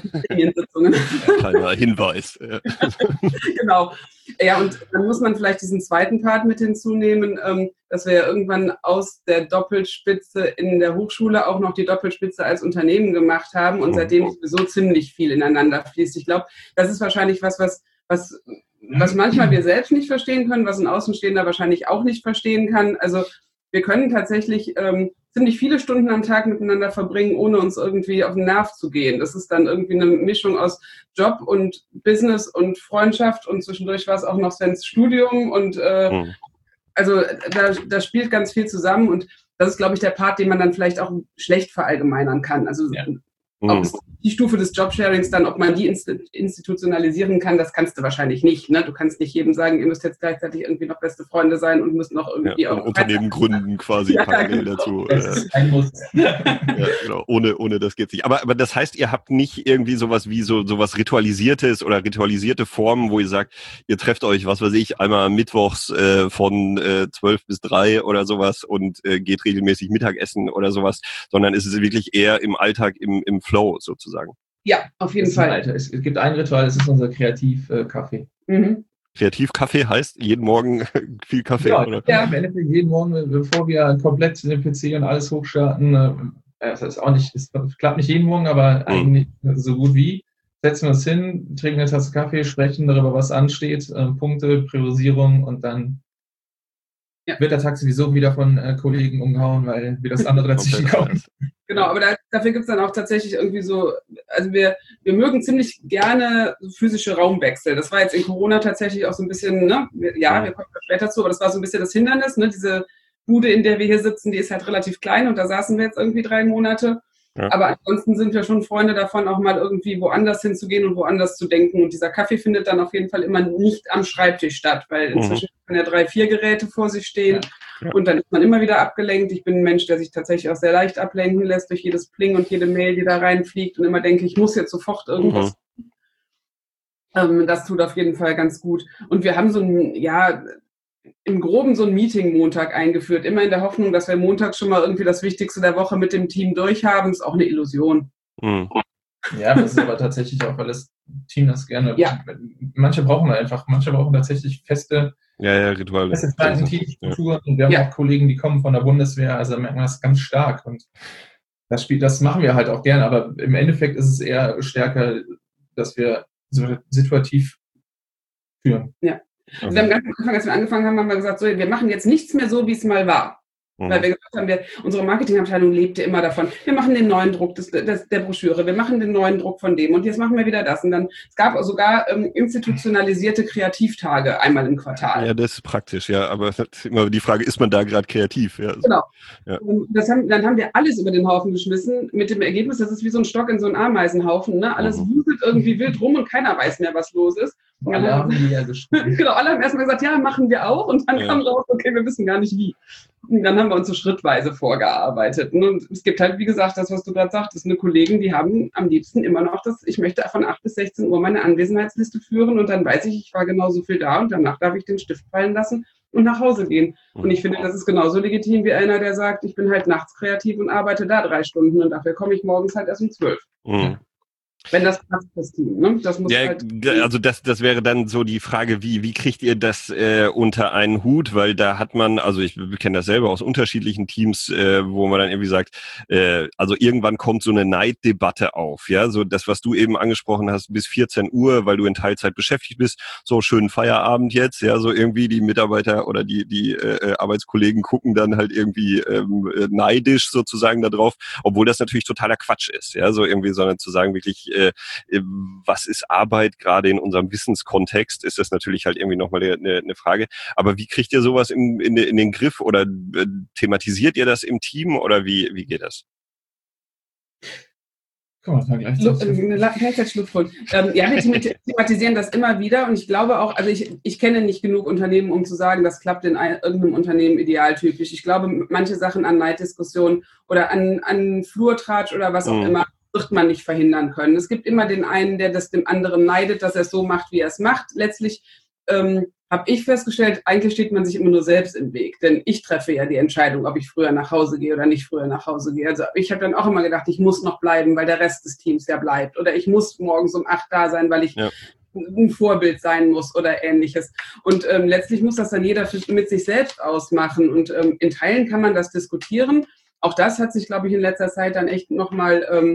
Kleiner Hinweis. Ja. Genau. Ja, und dann muss man vielleicht diesen zweiten Part mit hinzunehmen, ähm, dass wir ja irgendwann aus der Doppelspitze in der Hochschule auch noch die Doppelspitze als Unternehmen gemacht haben und seitdem sowieso ziemlich viel ineinander fließt. Ich glaube, das ist wahrscheinlich was, was, was, was manchmal wir selbst nicht verstehen können, was ein Außenstehender wahrscheinlich auch nicht verstehen kann. Also wir können tatsächlich ähm, ziemlich viele Stunden am Tag miteinander verbringen, ohne uns irgendwie auf den Nerv zu gehen. Das ist dann irgendwie eine Mischung aus Job und Business und Freundschaft und zwischendurch war es auch noch Svens Studium und äh, mhm. also da, da spielt ganz viel zusammen und das ist, glaube ich, der Part, den man dann vielleicht auch schlecht verallgemeinern kann. Also ja. Ob es die Stufe des Jobsharings dann, ob man die institutionalisieren kann, das kannst du wahrscheinlich nicht. Ne? Du kannst nicht jedem sagen, ihr müsst jetzt gleichzeitig irgendwie noch beste Freunde sein und müsst noch irgendwie ja, auch... Unternehmen gründen quasi ja, parallel genau. dazu. Ja, genau. Ohne, ohne das geht's nicht. Aber, aber das heißt, ihr habt nicht irgendwie sowas wie so sowas Ritualisiertes oder ritualisierte Formen, wo ihr sagt, ihr trefft euch, was weiß ich, einmal mittwochs äh, von äh, zwölf bis drei oder sowas und äh, geht regelmäßig Mittagessen oder sowas, sondern es ist wirklich eher im Alltag, im, im Flow sozusagen. Ja, auf jeden Fall. Ein, es gibt ein Ritual, das ist unser Kreativ-Kaffee. Mhm. Kreativ-Kaffee heißt jeden Morgen viel Kaffee, ja, oder? Ja, im Endeffekt jeden Morgen, bevor wir komplett den P C und alles hochstarten, äh, das ist auch nicht, es klappt nicht jeden Morgen, aber mhm. eigentlich so gut wie, setzen wir uns hin, trinken eine Tasse Kaffee, sprechen darüber, was ansteht, äh, Punkte, Priorisierung und dann ja. wird der Tag sowieso wieder von äh, Kollegen umgehauen, weil wir das andere dazwischen kommen. Genau, aber da, dafür gibt es dann auch tatsächlich irgendwie so, also wir, wir mögen ziemlich gerne physische Raumwechsel. Das war jetzt in Corona tatsächlich auch so ein bisschen, ne, ja, wir kommen später zu, aber das war so ein bisschen das Hindernis, ne, diese Bude, in der wir hier sitzen, die ist halt relativ klein und da saßen wir jetzt irgendwie drei Monate. Ja. Aber ansonsten sind wir schon Freunde davon, auch mal irgendwie woanders hinzugehen und woanders zu denken. Und dieser Kaffee findet dann auf jeden Fall immer nicht am Schreibtisch statt, weil inzwischen mhm. kann ja drei, vier Geräte vor sich stehen. Ja. Ja. Und dann ist man immer wieder abgelenkt. Ich bin ein Mensch, der sich tatsächlich auch sehr leicht ablenken lässt durch jedes Pling und jede Mail, die da reinfliegt. Und immer denke, ich muss jetzt sofort irgendwas. Mhm. Ähm, das tut auf jeden Fall ganz gut. Und wir haben so ein, ja... im Groben so ein Meeting Montag eingeführt, immer in der Hoffnung, dass wir montags schon mal irgendwie das Wichtigste der Woche mit dem Team durchhaben, ist auch eine Illusion. Mhm. Ja, das ist aber tatsächlich auch, weil das Team das gerne, ja. manche brauchen einfach, manche brauchen tatsächlich feste, ja, ja, Rituale. feste Zeiten, Teamstrukturen und wir haben ja. auch Kollegen, die kommen von der Bundeswehr, also merken wir das ganz stark und das Spiel, das machen wir halt auch gerne, aber im Endeffekt ist es eher stärker, dass wir so situativ führen. Ja. Also wir haben ganz am Anfang, als wir angefangen haben, haben wir gesagt, so, wir machen jetzt nichts mehr so, wie es mal war. Mhm. Weil wir gesagt haben, wir, unsere Marketingabteilung lebte immer davon, wir machen den neuen Druck des, des, der Broschüre, wir machen den neuen Druck von dem und jetzt machen wir wieder das. Und dann, es gab sogar ähm, institutionalisierte Kreativtage einmal im Quartal. Ja, das ist praktisch, ja, aber immer die Frage, ist man da gerade kreativ? Ja. Genau. Ja. Das haben, dann haben wir alles über den Haufen geschmissen, mit dem Ergebnis, das ist wie so ein Stock in so einen Ameisenhaufen, ne? Alles mhm. wuselt irgendwie wild rum und keiner weiß mehr, was los ist. Und alle haben die ja gespielt. Genau, alle haben erstmal gesagt, ja, machen wir auch. Und dann ja. kam raus, okay, wir wissen gar nicht wie. Und dann haben wir uns so schrittweise vorgearbeitet. Und es gibt halt, wie gesagt, das, was du gerade sagtest, eine Kollegen, die haben am liebsten immer noch das, ich möchte von acht bis sechzehn Uhr meine Anwesenheitsliste führen und dann weiß ich, ich war genauso viel da und danach darf ich den Stift fallen lassen und nach Hause gehen. Und ich finde, das ist genauso legitim wie einer, der sagt, ich bin halt nachts kreativ und arbeite da drei Stunden und dafür komme ich morgens halt erst um zwölf. Mhm. Wenn das passt, das Team, ne? Das muss ja, halt also das, das wäre dann so die Frage, wie, wie kriegt ihr das äh, unter einen Hut? Weil da hat man, also ich kenne das selber aus unterschiedlichen Teams, äh, wo man dann irgendwie sagt, äh, also irgendwann kommt so eine Neiddebatte auf, ja, so das, was du eben angesprochen hast, bis vierzehn Uhr, weil du in Teilzeit beschäftigt bist, so schönen Feierabend jetzt, ja, so irgendwie die Mitarbeiter oder die, die äh, Arbeitskollegen gucken dann halt irgendwie ähm, neidisch sozusagen da drauf, obwohl das natürlich totaler Quatsch ist, ja, so irgendwie, sondern zu sagen wirklich, äh, was ist Arbeit, gerade in unserem Wissenskontext, ist das natürlich halt irgendwie nochmal eine, eine Frage. Aber wie kriegt ihr sowas in, in, in den Griff oder äh, thematisiert ihr das im Team oder wie, wie geht das? Kann man gleichzeitig ähm, ja, wir thematisieren das immer wieder und ich glaube auch, also ich, ich kenne nicht genug Unternehmen, um zu sagen, das klappt in ein, irgendeinem Unternehmen idealtypisch. Ich glaube, manche Sachen an Neiddiskussionen oder an, an Flurtratsch oder was auch mhm. immer, wird man nicht verhindern können. Es gibt immer den einen, der das dem anderen neidet, dass er es so macht, wie er es macht. Letztlich ähm, habe ich festgestellt, eigentlich steht man sich immer nur selbst im Weg, denn ich treffe ja die Entscheidung, ob ich früher nach Hause gehe oder nicht früher nach Hause gehe. Also ich habe dann auch immer gedacht, ich muss noch bleiben, weil der Rest des Teams ja bleibt oder ich muss morgens um acht da sein, weil ich ja. ein Vorbild sein muss oder Ähnliches. Und ähm, letztlich muss das dann jeder mit sich selbst ausmachen und ähm, in Teilen kann man das diskutieren. Auch das hat sich, glaube ich, in letzter Zeit dann echt nochmal ähm,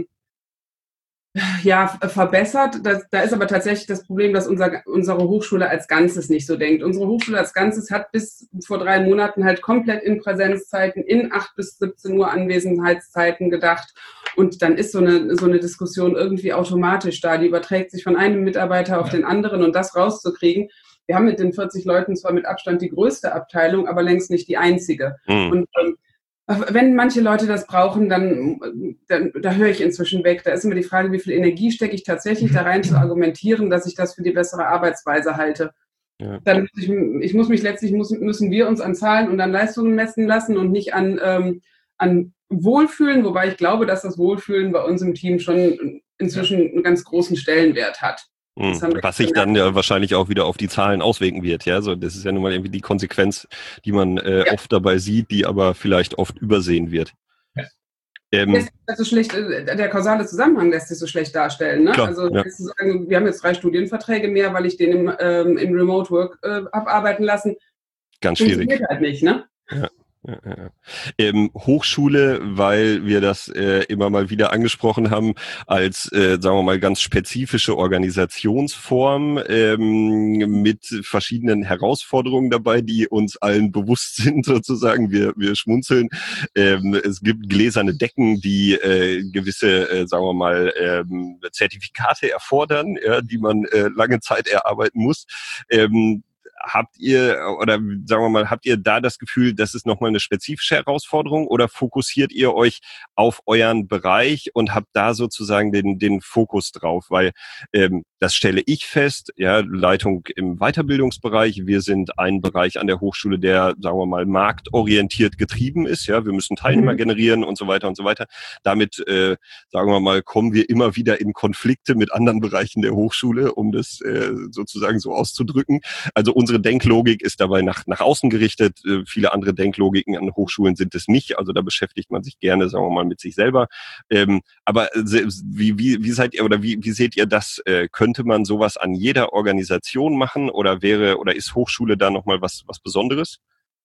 ja, verbessert. Das, da ist aber tatsächlich das Problem, dass unser, unsere Hochschule als Ganzes nicht so denkt. Unsere Hochschule als Ganzes hat bis vor drei Monaten halt komplett in Präsenzzeiten, in acht bis siebzehn Uhr Anwesenheitszeiten gedacht. Und dann ist so eine, so eine Diskussion irgendwie automatisch da. Die überträgt sich von einem Mitarbeiter auf ja. den anderen und das rauszukriegen. Wir haben mit den vierzig Leuten zwar mit Abstand die größte Abteilung, aber längst nicht die einzige. Mhm. Und ähm, wenn manche Leute das brauchen, dann, dann da höre ich inzwischen weg. Da ist immer die Frage, wie viel Energie stecke ich tatsächlich da rein zu argumentieren, dass ich das für die bessere Arbeitsweise halte. Ja. Dann muss ich, ich muss mich letztlich, muss, müssen wir uns an Zahlen und an Leistungen messen lassen und nicht an, ähm, an Wohlfühlen, wobei ich glaube, dass das Wohlfühlen bei uns im Team schon inzwischen einen ganz großen Stellenwert hat. Was sich dann ja wahrscheinlich auch wieder auf die Zahlen auswirken wird, ja. So, das ist ja nun mal irgendwie die Konsequenz, die man äh, ja. oft dabei sieht, die aber vielleicht oft übersehen wird. Ja. Ähm, so schlecht, der kausale Zusammenhang lässt sich so schlecht darstellen. Ne? Klar, also ja. sagen, wir haben jetzt drei Studienverträge mehr, weil ich den im, ähm, im Remote Work äh, abarbeiten lassen. Ganz schwierig. Funktioniert halt nicht, ne? Ja. Ja, ja. Ähm, Hochschule, weil wir das äh, immer mal wieder angesprochen haben, als, äh, sagen wir mal, ganz spezifische Organisationsform ähm, mit verschiedenen Herausforderungen dabei, die uns allen bewusst sind, sozusagen. Wir, wir schmunzeln. Ähm, es gibt gläserne Decken, die äh, gewisse, äh, sagen wir mal, ähm, Zertifikate erfordern, ja, die man äh, lange Zeit erarbeiten muss. Ähm, Habt ihr, oder sagen wir mal, habt ihr da das Gefühl, das ist nochmal eine spezifische Herausforderung oder fokussiert ihr euch auf euren Bereich und habt da sozusagen den, den Fokus drauf? Weil ähm, das stelle ich fest, ja, Leitung im Weiterbildungsbereich. Wir sind ein Bereich an der Hochschule, der, sagen wir mal, marktorientiert getrieben ist. Ja, wir müssen Teilnehmer mhm. generieren und so weiter und so weiter. Damit, äh, sagen wir mal, kommen wir immer wieder in Konflikte mit anderen Bereichen der Hochschule, um das äh, sozusagen so auszudrücken. Also unsere Unsere Denklogik ist dabei nach, nach außen gerichtet. Äh, viele andere Denklogiken an Hochschulen sind es nicht. Also da beschäftigt man sich gerne, sagen wir mal, mit sich selber. Ähm, aber äh, wie, wie, wie seid ihr oder wie, wie seht ihr das? Äh, könnte man sowas an jeder Organisation machen oder wäre oder ist Hochschule da nochmal was, was Besonderes?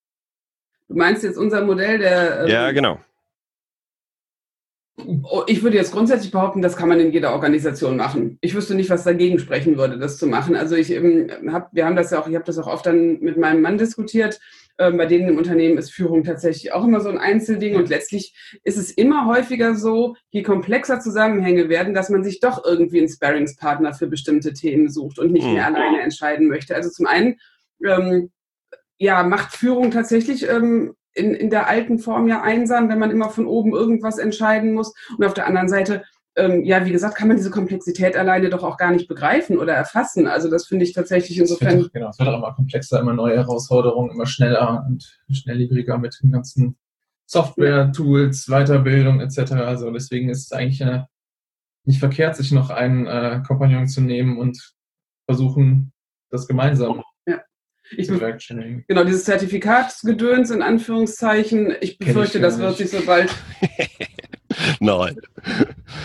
Du meinst jetzt unser Modell der... Ähm ja, genau. Ich würde jetzt grundsätzlich behaupten, das kann man in jeder Organisation machen. Ich wüsste nicht, was dagegen sprechen würde, das zu machen. Also ich ähm, habe, wir haben das ja auch, ich habe das auch oft dann mit meinem Mann diskutiert. Ähm, bei denen im Unternehmen ist Führung tatsächlich auch immer so ein Einzelding und letztlich ist es immer häufiger so, je komplexer Zusammenhänge werden, dass man sich doch irgendwie einen Sparringspartner für bestimmte Themen sucht und nicht mehr alleine entscheiden möchte. Also zum einen, ähm, ja, macht Führung tatsächlich ähm, In, in der alten Form ja einsam, wenn man immer von oben irgendwas entscheiden muss. Und auf der anderen Seite, ähm, ja, wie gesagt, kann man diese Komplexität alleine doch auch gar nicht begreifen oder erfassen. Also das finde ich tatsächlich insofern... Es wird, genau, es wird auch immer komplexer, immer neue Herausforderungen, immer schneller und schnelllebiger mit den ganzen Software-Tools, Weiterbildung et cetera. Also deswegen ist es eigentlich äh, nicht verkehrt, sich noch einen äh, Kompagnon zu nehmen und versuchen, das gemeinsam Ich genau, dieses Zertifikatsgedöns in Anführungszeichen, ich befürchte, ich das wird sich so bald... Nein.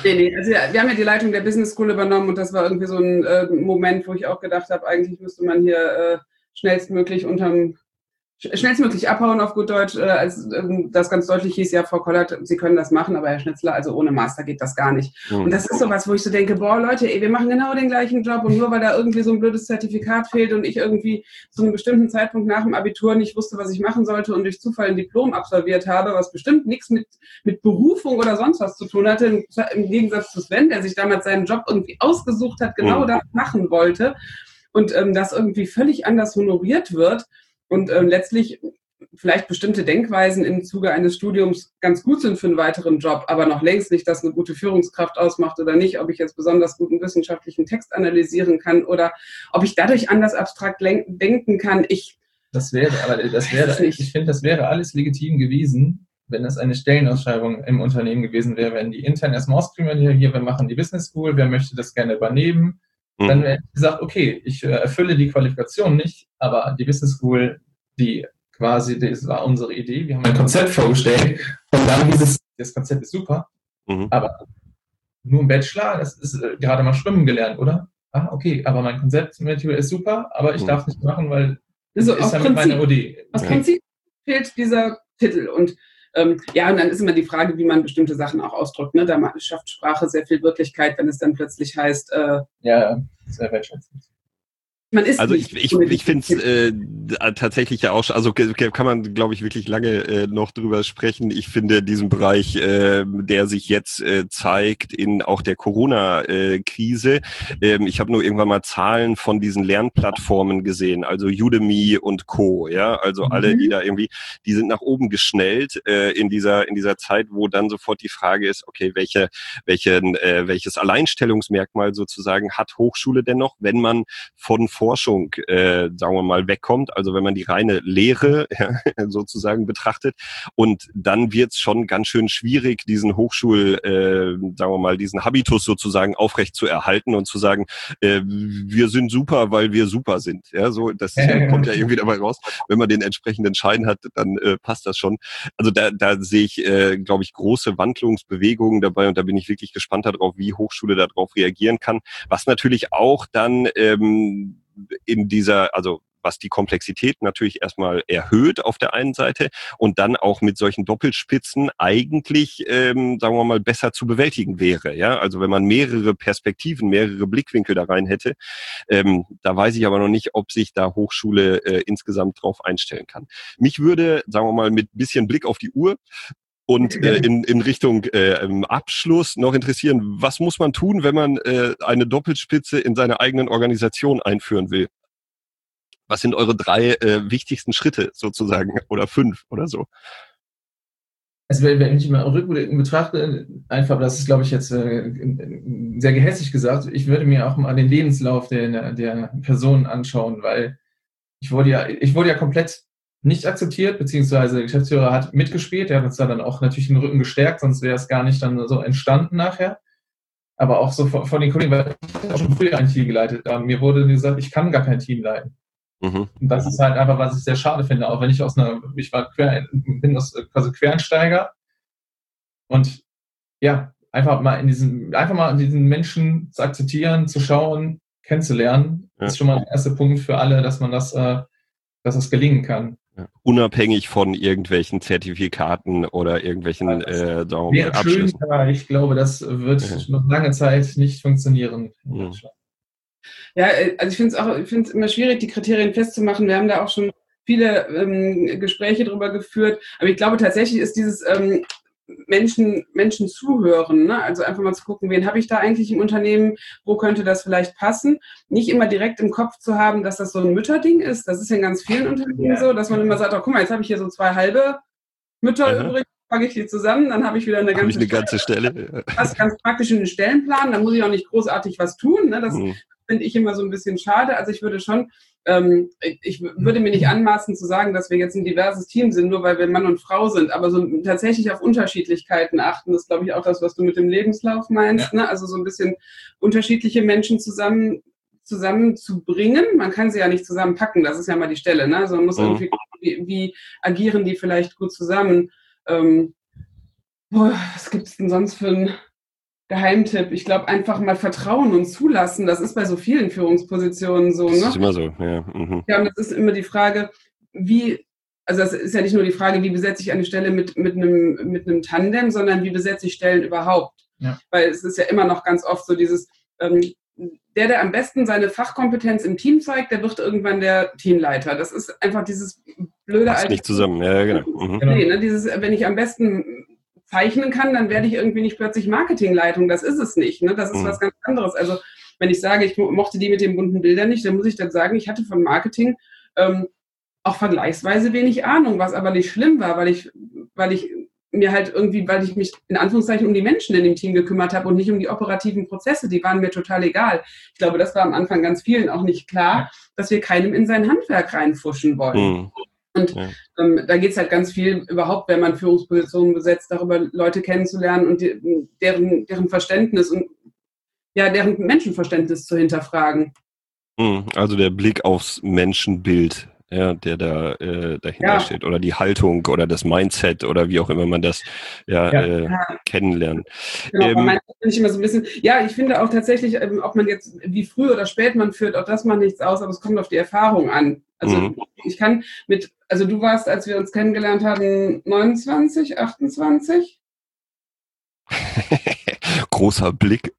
Nee, nee, also ja, wir haben ja die Leitung der Business School übernommen und das war irgendwie so ein äh, Moment, wo ich auch gedacht habe, eigentlich müsste man hier äh, schnellstmöglich unterm schnellstmöglich abhauen auf gut Deutsch, äh, als ähm, das ganz deutlich hieß, ja, Frau Kollert, Sie können das machen, aber Herr Schnitzler, also ohne Master geht das gar nicht. Mhm. Und das ist sowas, wo ich so denke, boah, Leute, ey, wir machen genau den gleichen Job und nur weil da irgendwie so ein blödes Zertifikat fehlt und ich irgendwie zu einem bestimmten Zeitpunkt nach dem Abitur nicht wusste, was ich machen sollte und durch Zufall ein Diplom absolviert habe, was bestimmt nichts mit, mit Berufung oder sonst was zu tun hatte, im, im Gegensatz zu Sven, der sich damals seinen Job irgendwie ausgesucht hat, genau mhm. das machen wollte und ähm, das irgendwie völlig anders honoriert wird. Und ähm, letztlich vielleicht bestimmte Denkweisen im Zuge eines Studiums ganz gut sind für einen weiteren Job, aber noch längst nicht, dass eine gute Führungskraft ausmacht oder nicht, ob ich jetzt besonders guten wissenschaftlichen Text analysieren kann oder ob ich dadurch anders abstrakt denken kann. Ich das wäre, aber das wäre, ich finde, das wäre alles legitim gewesen, wenn das eine Stellenausschreibung im Unternehmen gewesen wäre, wenn die intern erstmal auskümmern, hier, wir machen die Business School, wer möchte das gerne übernehmen? Dann wäre gesagt, okay, ich äh, erfülle die Qualifikation nicht, aber die Business School, die quasi, das war unsere Idee, wir haben ein Konzept vorgestellt und dann dieses, das Konzept ist super, mhm. aber nur ein Bachelor, das ist äh, gerade mal schwimmen gelernt, oder? Ah, okay, aber mein Konzept ist super, aber ich mhm. darf nicht machen, weil das also ist ja mit meiner Idee. Aus ja. Prinzip fehlt dieser Titel und Ähm, ja, und dann ist immer die Frage, wie man bestimmte Sachen auch ausdrückt. Ne? Da schafft Sprache sehr viel Wirklichkeit, wenn es dann plötzlich heißt... Äh, ja, sehr wertschätzend. Man ist also ich, ich, ich finde es äh, tatsächlich ja auch, also kann man, glaube ich, wirklich lange äh, noch drüber sprechen. Ich finde diesen Bereich, äh, der sich jetzt äh, zeigt in auch der Corona-Krise. Ähm, ich habe nur irgendwann mal Zahlen von diesen Lernplattformen gesehen, also Udemy und Co. Ja, also mhm. alle, die da irgendwie, die sind nach oben geschnellt äh, in dieser in dieser Zeit, wo dann sofort die Frage ist, okay, welche welchen äh, welches Alleinstellungsmerkmal sozusagen hat Hochschule denn noch, wenn man von Forschung, äh, sagen wir mal, wegkommt, also wenn man die reine Lehre ja, sozusagen betrachtet und dann wird's schon ganz schön schwierig, diesen Hochschul, äh, sagen wir mal, diesen Habitus sozusagen aufrecht zu erhalten und zu sagen, äh, wir sind super, weil wir super sind. Ja, so das äh, kommt ja irgendwie dabei raus. Wenn man den entsprechenden Schein hat, dann äh, passt das schon. Also da, da sehe ich, äh, glaube ich, große Wandlungsbewegungen dabei und da bin ich wirklich gespannt darauf, wie Hochschule darauf reagieren kann. Was natürlich auch dann ähm, in dieser, also was die Komplexität natürlich erstmal erhöht auf der einen Seite und dann auch mit solchen Doppelspitzen eigentlich, ähm, sagen wir mal, besser zu bewältigen wäre. Ja, also wenn man mehrere Perspektiven, mehrere Blickwinkel da rein hätte, ähm, da weiß ich aber noch nicht, ob sich da Hochschule äh, insgesamt drauf einstellen kann. Mich würde, sagen wir mal, mit bisschen Blick auf die Uhr und äh, in, in Richtung äh, im Abschluss noch interessieren, was muss man tun, wenn man äh, eine Doppelspitze in seiner eigenen Organisation einführen will? Was sind eure drei äh, wichtigsten Schritte sozusagen oder fünf oder so? Also wenn ich mal rückblickend betrachte, einfach, das ist glaube ich jetzt äh, sehr gehässig gesagt, ich würde mir auch mal den Lebenslauf der, der Person anschauen, weil ich wurde ja, ich wurde ja komplett nicht akzeptiert, beziehungsweise der Geschäftsführer hat mitgespielt, der hat uns da dann auch natürlich den Rücken gestärkt, sonst wäre es gar nicht dann so entstanden nachher. Aber auch so von, von den Kollegen, weil ich auch schon früher ein Team geleitet habe. Mir wurde gesagt, ich kann gar kein Team leiten. Mhm. Und das ist halt einfach, was ich sehr schade finde, auch wenn ich aus einer, ich war quer, bin aus quasi Quereinsteiger und ja, einfach mal in diesen, einfach mal diesen Menschen zu akzeptieren, zu schauen, kennenzulernen, ja. ist schon mal der erste Punkt für alle, dass man das, äh, dass das gelingen kann. Ja. Unabhängig von irgendwelchen Zertifikaten oder irgendwelchen äh, wäre schön, aber ich glaube, das wird ja. noch lange Zeit nicht funktionieren. Mhm. Ja, also ich finde es auch, ich finde es immer schwierig, die Kriterien festzumachen. Wir haben da auch schon viele ähm, Gespräche drüber geführt. Aber ich glaube tatsächlich ist dieses ähm, Menschen, Menschen zuhören, ne? Also einfach mal zu gucken, wen habe ich da eigentlich im Unternehmen, wo könnte das vielleicht passen? Nicht immer direkt im Kopf zu haben, dass das so ein Mütterding ist. Das ist in ganz vielen Unternehmen ja. so, dass man immer sagt, oh, guck mal, jetzt habe ich hier so zwei halbe Mütter Aha. übrig. Packe ich die zusammen, dann habe ich wieder eine ganze, ich eine ganze Stelle. Stelle. Das ist ganz praktisch in den Stellenplan, da muss ich auch nicht großartig was tun. Ne? Das mhm. finde ich immer so ein bisschen schade. Also ich würde schon, ähm, ich würde mir nicht anmaßen zu sagen, dass wir jetzt ein diverses Team sind, nur weil wir Mann und Frau sind, aber so tatsächlich auf Unterschiedlichkeiten achten. Das ist, glaube ich, auch das, was du mit dem Lebenslauf meinst. Ja. Ne? Also so ein bisschen unterschiedliche Menschen zusammen zusammenzubringen. Man kann sie ja nicht zusammenpacken, das ist ja mal die Stelle. Ne? Also man muss mhm. irgendwie gucken, wie, wie agieren die vielleicht gut zusammen. Ähm, boah, was gibt es denn sonst für ein Geheimtipp. Ich glaube, einfach mal vertrauen und zulassen. Das ist bei so vielen Führungspositionen so. Ne? Das ist immer so, ja. Mhm. Ja, und das ist immer die Frage, wie, also das ist ja nicht nur die Frage, wie besetze ich eine Stelle mit, mit, einem, mit einem Tandem, sondern wie besetze ich Stellen überhaupt? Ja. Weil es ist ja immer noch ganz oft so dieses, ähm, der, der am besten seine Fachkompetenz im Team zeigt, der wird irgendwann der Teamleiter. Das ist einfach dieses blöde... Passt nicht zusammen, ja, genau. Mhm. Nee, ne, dieses, wenn ich am besten zeichnen kann, dann werde ich irgendwie nicht plötzlich Marketingleitung. Das ist es nicht. Ne? Das ist mhm. was ganz anderes. Also wenn ich sage, ich mochte die mit den bunten Bildern nicht, dann muss ich dann sagen, ich hatte von Marketing ähm, auch vergleichsweise wenig Ahnung, was aber nicht schlimm war, weil ich, weil ich mir halt irgendwie, weil ich mich in Anführungszeichen um die Menschen in dem Team gekümmert habe und nicht um die operativen Prozesse, die waren mir total egal. Ich glaube, das war am Anfang ganz vielen auch nicht klar, dass wir keinem in sein Handwerk reinfuschen wollen. Mhm. Und ja. ähm, da geht es halt ganz viel überhaupt, wenn man Führungspositionen besetzt, darüber Leute kennenzulernen und die, deren, deren Verständnis und ja, deren Menschenverständnis zu hinterfragen. Also der Blick aufs Menschenbild, ja, der da äh, dahinter ja. steht, oder die Haltung oder das Mindset oder wie auch immer man das ja, ja. Äh, ja. kennenlernt. Genau, ähm, Mindset finde ich immer so ein bisschen, ja, ich finde auch tatsächlich, ähm, ob man jetzt wie früh oder spät man führt, auch das macht nichts aus, aber es kommt auf die Erfahrung an. Also mhm. ich kann mit, also du warst, als wir uns kennengelernt haben, neunundzwanzig, achtundzwanzig? Großer Blick.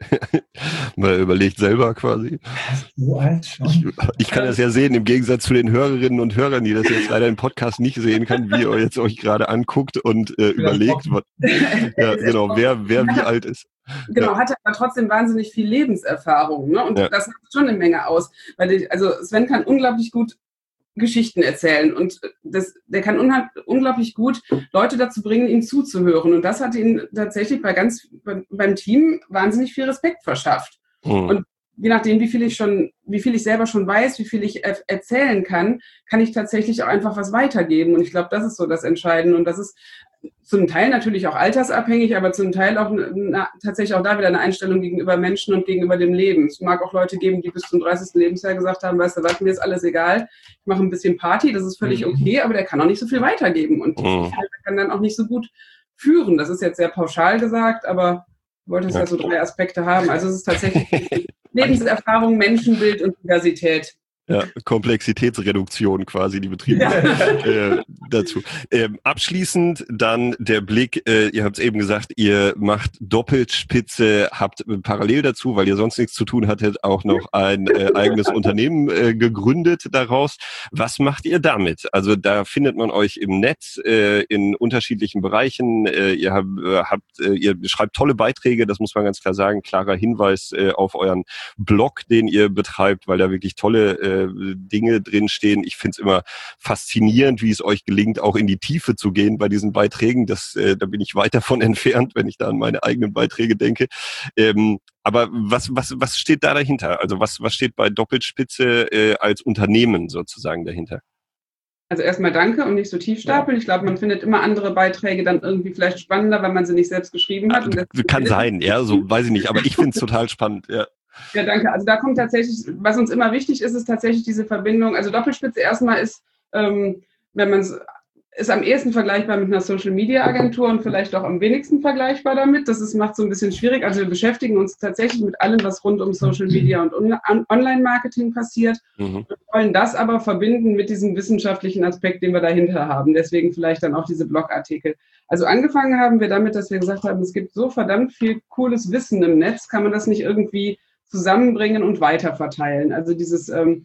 Mal überlegt selber quasi. So alt schon. Ich, ich kann das ja sehen, im Gegensatz zu den Hörerinnen und Hörern, die das jetzt leider im Podcast nicht sehen kann, wie ihr jetzt euch gerade anguckt und äh, überlegt, was, ja, genau, wer, wer wie alt ist. Genau, ja. Hatte aber trotzdem wahnsinnig viel Lebenserfahrung. Ne? Und ja. das macht schon eine Menge aus. Weil ich, also Sven kann unglaublich gut Geschichten erzählen und das, der kann unheim, unglaublich gut Leute dazu bringen, ihm zuzuhören. Und das hat ihn tatsächlich bei ganz bei, beim Team wahnsinnig viel Respekt verschafft. Mhm. Und je nachdem, wie viel ich schon, wie viel ich selber schon weiß, wie viel ich er, erzählen kann, kann ich tatsächlich auch einfach was weitergeben. Und ich glaube, das ist so das Entscheidende. Und das ist zum Teil natürlich auch altersabhängig, aber zum Teil auch na, tatsächlich auch da wieder eine Einstellung gegenüber Menschen und gegenüber dem Leben. Es mag auch Leute geben, die bis zum dreißigsten Lebensjahr gesagt haben, weißt du was, mir ist alles egal, ich mache ein bisschen Party, das ist völlig okay, aber der kann auch nicht so viel weitergeben und mhm. der kann dann auch nicht so gut führen. Das ist jetzt sehr pauschal gesagt, aber du wolltest ja so drei Aspekte haben. Also es ist tatsächlich Lebenserfahrung, Menschenbild und Diversität. Ja, Komplexitätsreduktion quasi, die Betriebe ja. äh, dazu. Ähm, abschließend dann der Blick, äh, ihr habt es eben gesagt, ihr macht Doppelspitze, habt äh, parallel dazu, weil ihr sonst nichts zu tun hattet, auch noch ein äh, eigenes Unternehmen äh, gegründet daraus. Was macht ihr damit? Also da findet man euch im Netz äh, in unterschiedlichen Bereichen. Äh, ihr habt, äh, habt äh, ihr schreibt tolle Beiträge, das muss man ganz klar sagen. Klarer Hinweis äh, auf euren Blog, den ihr betreibt, weil da wirklich tolle äh, Dinge drinstehen. Ich finde es immer faszinierend, wie es euch gelingt, auch in die Tiefe zu gehen bei diesen Beiträgen. Das, äh, da bin ich weit davon entfernt, wenn ich da an meine eigenen Beiträge denke. Ähm, aber was, was, was steht da dahinter? Also was, was steht bei Doppelspitze äh, als Unternehmen sozusagen dahinter? Also erstmal danke und nicht so tief stapeln. Ich glaube, man findet immer andere Beiträge dann irgendwie vielleicht spannender, weil man sie nicht selbst geschrieben hat. Und kann sein, ja, so weiß ich nicht. Aber ich finde es total spannend, ja. Ja, danke. Also da kommt tatsächlich, was uns immer wichtig ist, ist tatsächlich diese Verbindung. Also Doppelspitze erstmal ist, ähm, wenn man es, ist am ehesten vergleichbar mit einer Social-Media-Agentur und vielleicht auch am wenigsten vergleichbar damit. Das ist, macht so ein bisschen schwierig. Also wir beschäftigen uns tatsächlich mit allem, was rund um Social-Media und On- Online-Marketing passiert. Mhm. Wir wollen das aber verbinden mit diesem wissenschaftlichen Aspekt, den wir dahinter haben. Deswegen vielleicht dann auch diese Blogartikel. Also angefangen haben wir damit, dass wir gesagt haben, es gibt so verdammt viel cooles Wissen im Netz, kann man das nicht irgendwie zusammenbringen und weiterverteilen. Also dieses ähm,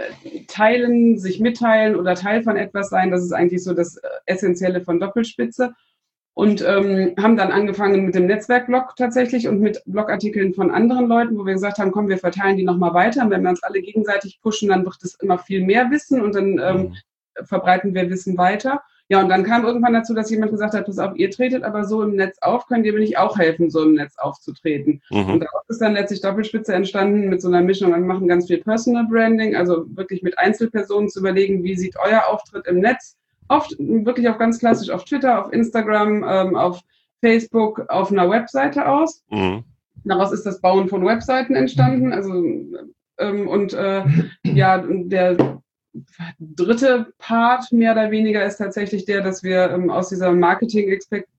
Teilen, sich mitteilen oder Teil von etwas sein, das ist eigentlich so das Essentielle von Doppelspitze. Und ähm, haben dann angefangen mit dem Netzwerkblog tatsächlich und mit Blogartikeln von anderen Leuten, wo wir gesagt haben, komm, wir verteilen die nochmal weiter. Und wenn wir uns alle gegenseitig pushen, dann wird es immer viel mehr Wissen und dann ähm, verbreiten wir Wissen weiter. Ja, und dann kam irgendwann dazu, dass jemand gesagt hat, pass auf, ihr tretet aber so im Netz auf, könnt ihr mir nicht auch helfen, so im Netz aufzutreten? Mhm. Und daraus ist dann letztlich Doppelspitze entstanden mit so einer Mischung. Wir machen ganz viel Personal Branding, also wirklich mit Einzelpersonen zu überlegen, wie sieht euer Auftritt im Netz, oft wirklich auch ganz klassisch auf Twitter, auf Instagram, ähm, auf Facebook, auf einer Webseite aus. Mhm. Daraus ist das Bauen von Webseiten entstanden. Also ähm, und äh, ja, der dritte Part mehr oder weniger ist tatsächlich der, dass wir ähm, aus dieser Marketing-Expertise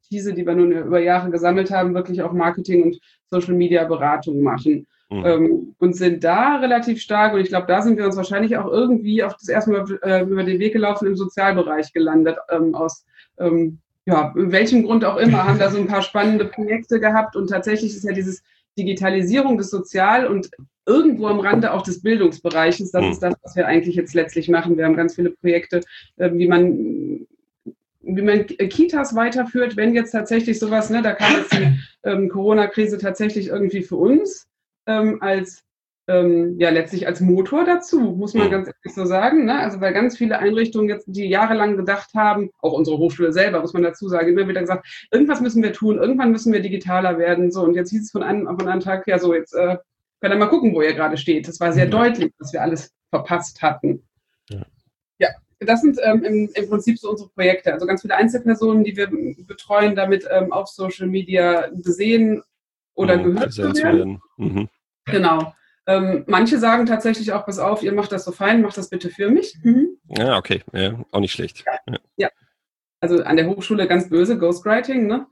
Expertise, die wir nun über Jahre gesammelt haben, wirklich auch Marketing- und Social-Media-Beratung machen. Mhm. Ähm, und sind da relativ stark. Und ich glaube, da sind wir uns wahrscheinlich auch irgendwie auf das erste Mal äh, über den Weg gelaufen, im Sozialbereich gelandet. Ähm, aus ähm, ja, welchem Grund auch immer, haben da so ein paar spannende Projekte gehabt. Und tatsächlich ist ja dieses Digitalisierung des Sozial- und irgendwo am Rande auch des Bildungsbereiches. Das mhm. ist das, was wir eigentlich jetzt letztlich machen. Wir haben ganz viele Projekte, äh, wie man wie man Kitas weiterführt, wenn jetzt tatsächlich sowas, ne, da kam jetzt die ähm, Corona-Krise tatsächlich irgendwie für uns ähm, als, ähm, ja, letztlich als Motor dazu, muss man ganz ehrlich so sagen, ne? Also weil ganz viele Einrichtungen jetzt, die jahrelang gedacht haben, auch unsere Hochschule selber, muss man dazu sagen, immer wieder gesagt, irgendwas müssen wir tun, irgendwann müssen wir digitaler werden, so, und jetzt hieß es von einem, von einem Tag, ja so, jetzt äh, könnt ihr mal gucken, wo ihr gerade steht. Das war sehr mhm. deutlich, dass wir alles verpasst hatten. Ja. ja. Das sind ähm, im, im Prinzip so unsere Projekte. Also ganz viele Einzelpersonen, die wir betreuen, damit ähm, auf Social Media gesehen oder mhm, gehört zu werden. Mhm. Genau. Ähm, manche sagen tatsächlich auch, pass auf, ihr macht das so fein, macht das bitte für mich. Mhm. Ja, okay. Ja, auch nicht schlecht. Ja. Ja. ja. Also an der Hochschule ganz böse, Ghostwriting, ne?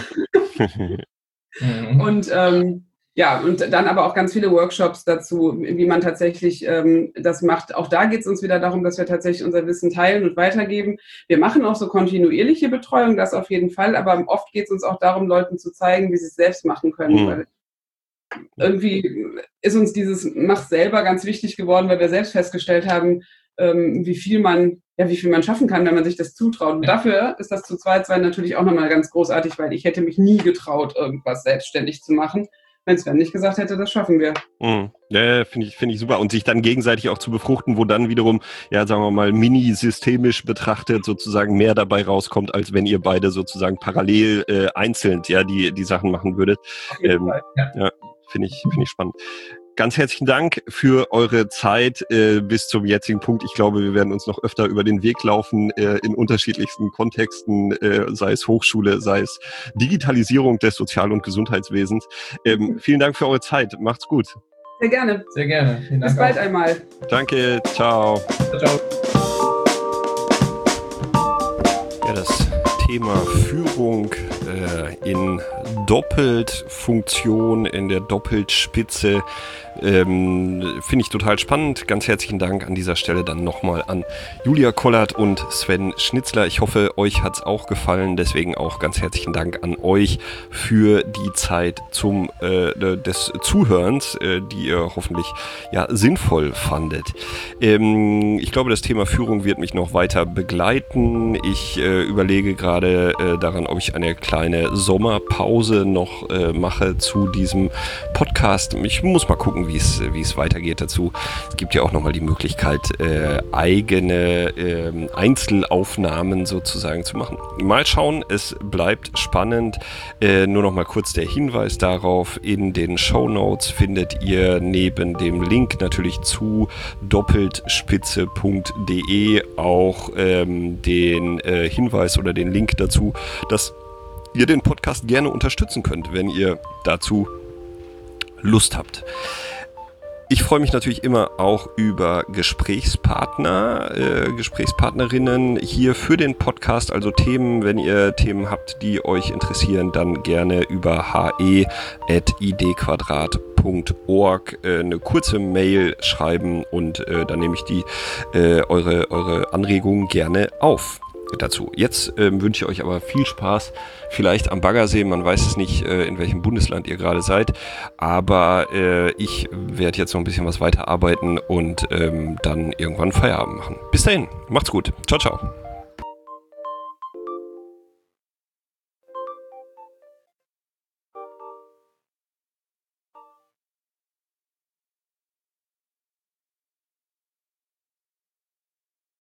Mhm. Und ähm, ja, und dann aber auch ganz viele Workshops dazu, wie man tatsächlich ähm, das macht. Auch da geht es uns wieder darum, dass wir tatsächlich unser Wissen teilen und weitergeben. Wir machen auch so kontinuierliche Betreuung, das auf jeden Fall, aber oft geht es uns auch darum, Leuten zu zeigen, wie sie es selbst machen können. Mhm. Weil irgendwie ist uns dieses Mach selber ganz wichtig geworden, weil wir selbst festgestellt haben, ähm, wie viel man, ja, wie viel man schaffen kann, wenn man sich das zutraut. Und dafür ist das zu zweit sein natürlich auch nochmal ganz großartig, weil ich hätte mich nie getraut, irgendwas selbstständig zu machen, wenn Sven nicht gesagt hätte, das schaffen wir. Mhm. Ja, finde ich, finde ich super. Und sich dann gegenseitig auch zu befruchten, wo dann wiederum, ja, sagen wir mal, mini-systemisch betrachtet sozusagen mehr dabei rauskommt, als wenn ihr beide sozusagen parallel äh, einzeln ja, die, die Sachen machen würdet. Ähm, ja, ja finde ich, finde ich spannend. Ganz herzlichen Dank für eure Zeit äh, bis zum jetzigen Punkt. Ich glaube, wir werden uns noch öfter über den Weg laufen äh, in unterschiedlichsten Kontexten, äh, sei es Hochschule, sei es Digitalisierung des Sozial- und Gesundheitswesens. Ähm, vielen Dank für eure Zeit. Macht's gut. Sehr gerne. Sehr gerne. Vielen Dank. Bis bald auch. einmal. Danke. Ciao. Ciao, ciao. Ja, das Thema Führung äh, in Doppeltfunktion, in der Doppeltspitze, ähm, finde ich total spannend. Ganz herzlichen Dank an dieser Stelle dann nochmal an Julia Kollert und Sven Schnitzler. Ich hoffe, euch hat es auch gefallen. Deswegen auch ganz herzlichen Dank an euch für die Zeit zum äh, des Zuhörens, äh, die ihr hoffentlich ja sinnvoll fandet. Ähm, ich glaube, das Thema Führung wird mich noch weiter begleiten. Ich äh, überlege gerade äh, daran, ob ich eine kleine Sommerpause noch äh, mache zu diesem Podcast. Ich muss mal gucken, wie es wie es weitergeht dazu. Es gibt ja auch nochmal die Möglichkeit, äh, eigene äh, Einzelaufnahmen sozusagen zu machen. Mal schauen, es bleibt spannend. Äh, nur noch mal kurz der Hinweis darauf, in den Shownotes findet ihr neben dem Link natürlich zu doppeltspitze punkt de auch ähm, den äh, Hinweis oder den Link dazu, dass ihr den Podcast gerne unterstützen könnt, wenn ihr dazu Lust habt. Ich freue mich natürlich immer auch über Gesprächspartner, äh, Gesprächspartnerinnen hier für den Podcast, also Themen, wenn ihr Themen habt, die euch interessieren, dann gerne über h e at idquadrat punkt org äh, eine kurze Mail schreiben und äh, dann nehme ich die äh, eure, eure Anregungen gerne auf. Dazu. Jetzt ähm, wünsche ich euch aber viel Spaß, vielleicht am Baggersee, man weiß es nicht, äh, in welchem Bundesland ihr gerade seid, aber äh, ich werde jetzt noch ein bisschen was weiterarbeiten und ähm, dann irgendwann Feierabend machen. Bis dahin, macht's gut. Ciao, ciao.